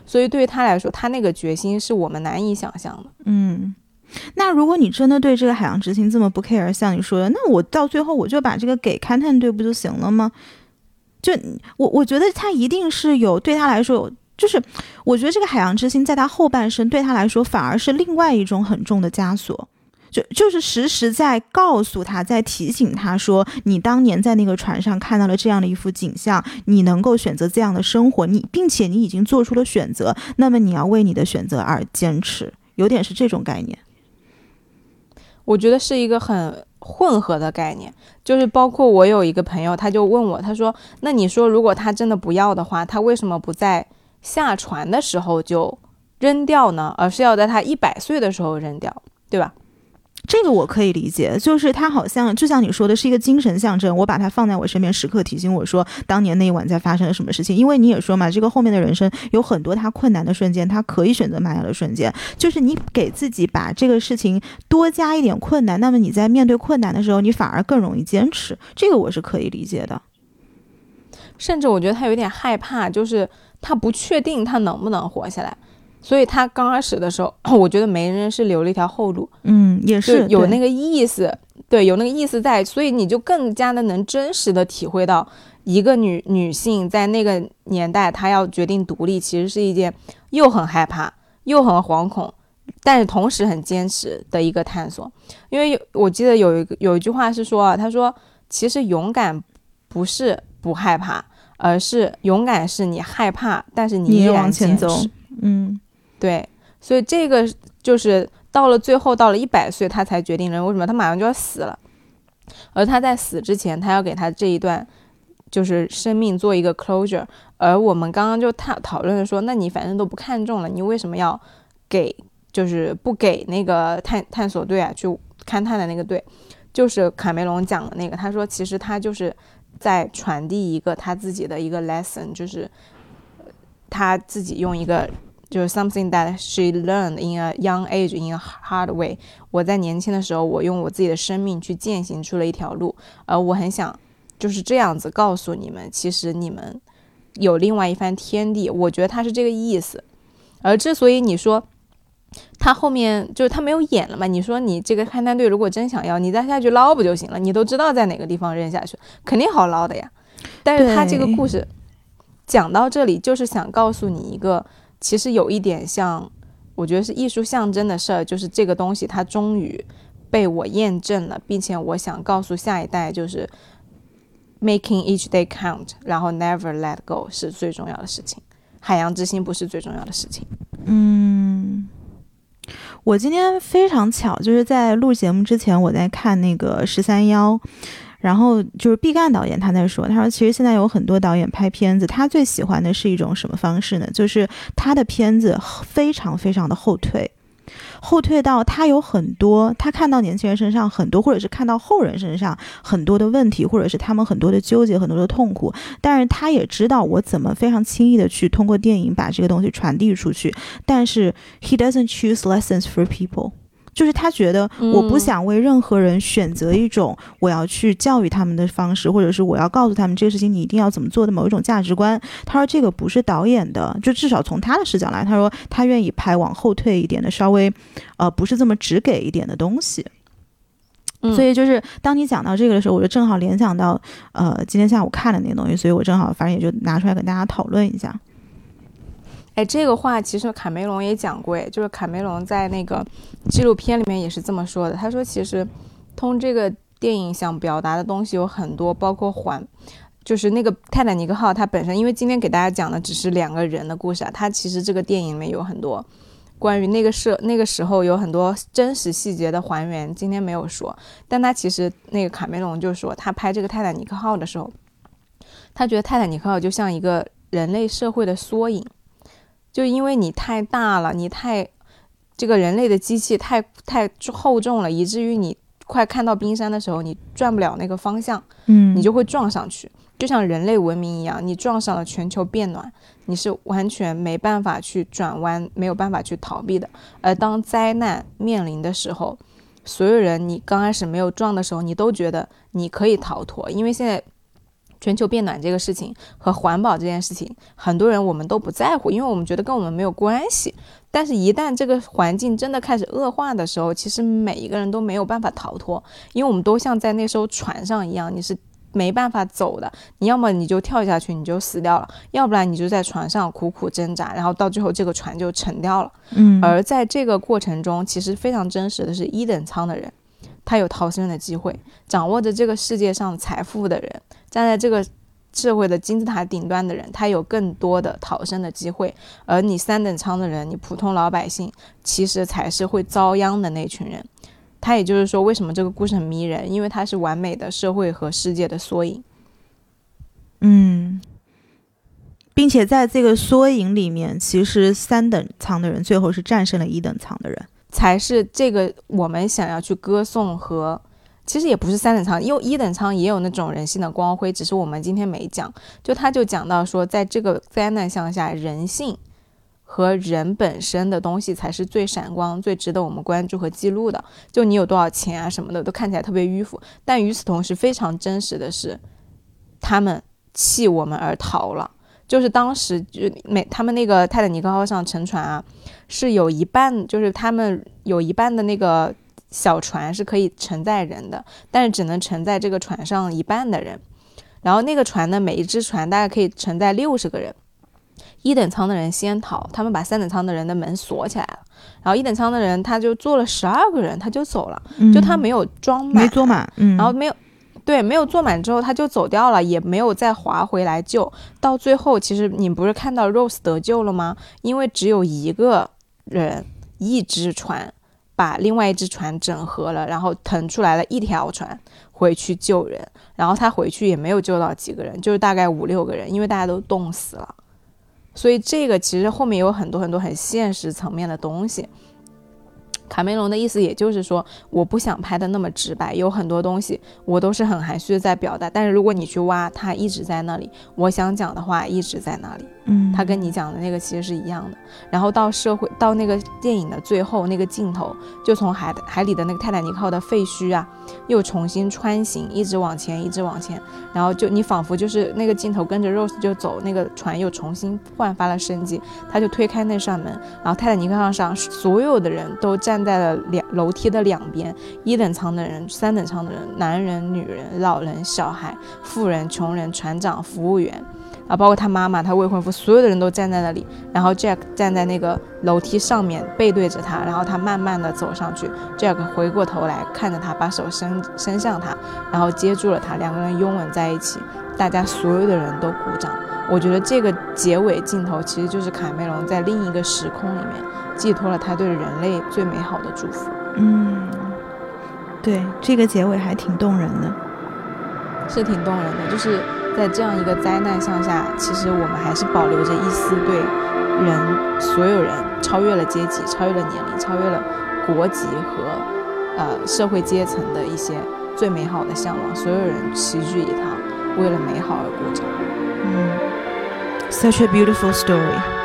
所以对于他来说，他那个决心是我们难以想象的。 嗯，那如果你真的对这个海洋之心这么不 care， 像你说的，那我到最后我就把这个给勘探队不就行了吗？就我我觉得他一定是有对他来说有，就是我觉得这个海洋之心在他后半生对他来说反而是另外一种很重的枷锁。就就是时时在告诉他，在提醒他说，你当年在那个船上看到了这样的一幅景象，你能够选择这样的生活，你并且你已经做出了选择，那么你要为你的选择而坚持，有点是这种概念。 我觉得是一个很混合的概念，就是包括我有一个朋友，他就问我，他说那你说如果他真的不要的话，他为什么不在下船的时候就扔掉呢？而是要在他一百岁的时候扔掉，对吧？ 这个我可以理解，就是它好像就像你说的是一个精神象征，我把它放在我身边，时刻提醒我说当年那一晚在发生了什么事情。因为你也说嘛，这个后面的人生有很多他困难的瞬间，他可以选择埋下的瞬间，就是你给自己把这个事情多加一点困难，那么你在面对困难的时候，你反而更容易坚持，这个我是可以理解的。 甚至我觉得他有点害怕，就是他不确定他能不能活下来，所以他刚开始的时候，我觉得媒人是留了一条后路。 嗯，也是有那个意思，对，有那个意思在，所以你就更加的能真实的体会到一个女女性在那个年代，她要决定独立，其实是一件又很害怕又很惶恐，但是同时很坚持的一个探索。因为我记得有一个有一句话是说啊，他说其实勇敢不是不害怕，而是勇敢是你害怕，但是你依然坚持。 嗯， 对，所以这个就是到了最后，到了一百岁，他才决定了。为什么？他马上就要死了，而他在死之前，他要给他这一段就是生命做一个 closure。而我们刚刚就讨讨论的说，那你反正都不看重了，你为什么要给？就是不给那个探探索队啊去勘探的那个队？就是卡梅隆讲的那个，他说其实他就是在传递一个他自己的一个 lesson， 就是他自己用一个。就是 something that she learned in a young age in a hard way。 我在年轻的时候，我用我自己的生命去践行出了一条路，而我很想就是这样子告诉你们，其实你们有另外一番天地。我觉得他是这个意思。而之所以你说他后面就是他没有演了嘛，你说你这个勘探队如果真想要，你再下去捞不就行了？你都知道在哪个地方扔下去，肯定好捞的呀。但是他这个故事讲到这里，就是想告诉你一个其实有一点像，我觉得是艺术象征的事儿，就是这个东西它终于被我验证了，并且我想告诉下一代，就是 making each day count， 然后 never let go 是最重要的事情，海洋之心不是最重要的事情。 嗯，我今天非常巧，就是在录节目之前，我在看那个十三幺。然后就是毕赣导演他在说，他说其实现在有很多导演拍片子，他最喜欢的是一种什么方式呢？就是他的片子非常非常的后退，后退到他有很多，他看到年轻人身上很多，或者是看到后人身上很多的问题，或者是他们很多的纠结，很多的痛苦，但是他也知道我怎么非常轻易的去通过电影把这个东西传递出去，但是 he doesn't choose lessons for people。就是他觉得我不想为任何人选择一种我要去教育他们的方式，或者是我要告诉他们这个事情你一定要怎么做的某一种价值观。他说这个不是导演的，就至少从他的视角来，他说他愿意拍往后退一点的，稍微呃不是这么只给一点的东西。所以就是当你讲到这个的时候，我就正好联想到呃今天下午看的那个东西，所以我正好反正也就拿出来跟大家讨论一下。 哎，这个话其实卡梅隆也讲过，哎，就是卡梅隆在那个纪录片里面也是这么说的。他说，其实通这个电影想表达的东西有很多，包括环，就是那个泰坦尼克号，它本身，因为今天给大家讲的只是两个人的故事啊，它其实这个电影里面有很多关于那个时那个时候有很多真实细节的还原，今天没有说。但他其实那个卡梅隆就说，他拍这个泰坦尼克号的时候，他觉得泰坦尼克号就像一个人类社会的缩影。就因为你太大了，你太这个人类的机器太太厚重了，以至于你快看到冰山的时候，你转不了那个方向， 嗯， 你就会撞上去，就像人类文明一样，你撞上了全球变暖，你是完全没办法去转弯，没有办法去逃避的。而当灾难面临的时候，所有人你刚开始没有撞的时候，你都觉得你可以逃脱，因为现在全球变暖这个事情和环保这件事情，很多人我们都不在乎，因为我们觉得跟我们没有关系。但是一旦这个环境真的开始恶化的时候，其实每一个人都没有办法逃脱，因为我们都像在那艘船上一样，你是没办法走的，你要么你就跳下去你就死掉了，要不然你就在船上苦苦挣扎，然后到最后这个船就沉掉了。 嗯， 而在这个过程中，其实非常真实的是一等舱的人他有逃生的机会，掌握着这个世界上财富的人，站在这个社会的金字塔顶端的人，他有更多的逃生的机会。而你三等舱的人，你普通老百姓，其实才是会遭殃的那群人。他也就是说，为什么这个故事很迷人，因为它是完美的社会和世界的缩影。 嗯，并且在这个缩影里面，其实三等舱的人最后是战胜了一等舱的人， 才是这个我们想要去歌颂和，其实也不是三等舱，因为一等舱也有那种人性的光辉，只是我们今天没讲。就他就讲到说，在这个灾难向下，人性和人本身的东西才是最闪光、最值得我们关注和记录的。就你有多少钱啊什么的，都看起来特别迂腐，但与此同时非常真实的是，他们弃我们而逃了。就是当时就每他们那个泰坦尼克号上沉船啊，是有一半，就是他们有一半的那个小船是可以承载人的，但是只能承载这个船上一半的人。然后那个船呢，每一只船大概可以承载六十个人。一等舱的人先逃，他们把三等舱的人的门锁起来了，然后一等舱的人他就坐了十二个人，他就走了， 嗯、 就他没有装满， 没坐满，嗯， 然后没有。对，没有坐满之后他就走掉了，也没有再划回来救。到最后其实你不是看到 Rose 得救了吗？因为只有一个人一只船把另外一只船整合了，然后腾出来了一条船回去救人，然后他回去也没有救到几个人，就是大概五六个人，因为大家都冻死了。所以这个其实后面有很多很多很现实层面的东西。卡梅隆的意思也就是说，我不想拍的那么直白，有很多东西我都是很含蓄的在表达，但是如果你去挖，它一直在那里，我想讲的话一直在那里。 嗯， 他跟你讲的那个其实是一样的。然后到社会到那个电影的最后那个镜头，就从海海里的那个泰坦尼克号的废墟啊，又重新穿行，一直往前，一直往前，然后就你仿佛就是那个镜头跟着 Rose 就走，那个船又重新焕发了生机。他就推开那扇门，然后泰坦尼克号上所有的人都站在了两楼梯的两边，一等舱的人、三等舱的人、男人、女人、老人、小孩、富人、穷人、船长、服务员。啊，包括他妈妈、他未婚夫，所有的人都站在那里。然后 Jack 站在那个楼梯上面，背对着他，然后他慢慢的走上去。Jack 回过头来看着他，把手伸伸向他，然后接住了他，两个人拥吻在一起。大家所有的人都鼓掌。我觉得这个结尾镜头其实就是卡梅隆在另一个时空里面寄托了他对人类最美好的祝福。 嗯，对，这个结尾还挺动人的， 是挺动人的，就是在这样一个灾难向下，其实我们还是保留着一丝对人所有人超越了阶级、超越了年龄、超越了国籍和呃社会阶层的一些最美好的向往，所有人齐聚一堂，为了美好而鼓掌。 嗯 ，Such a beautiful story。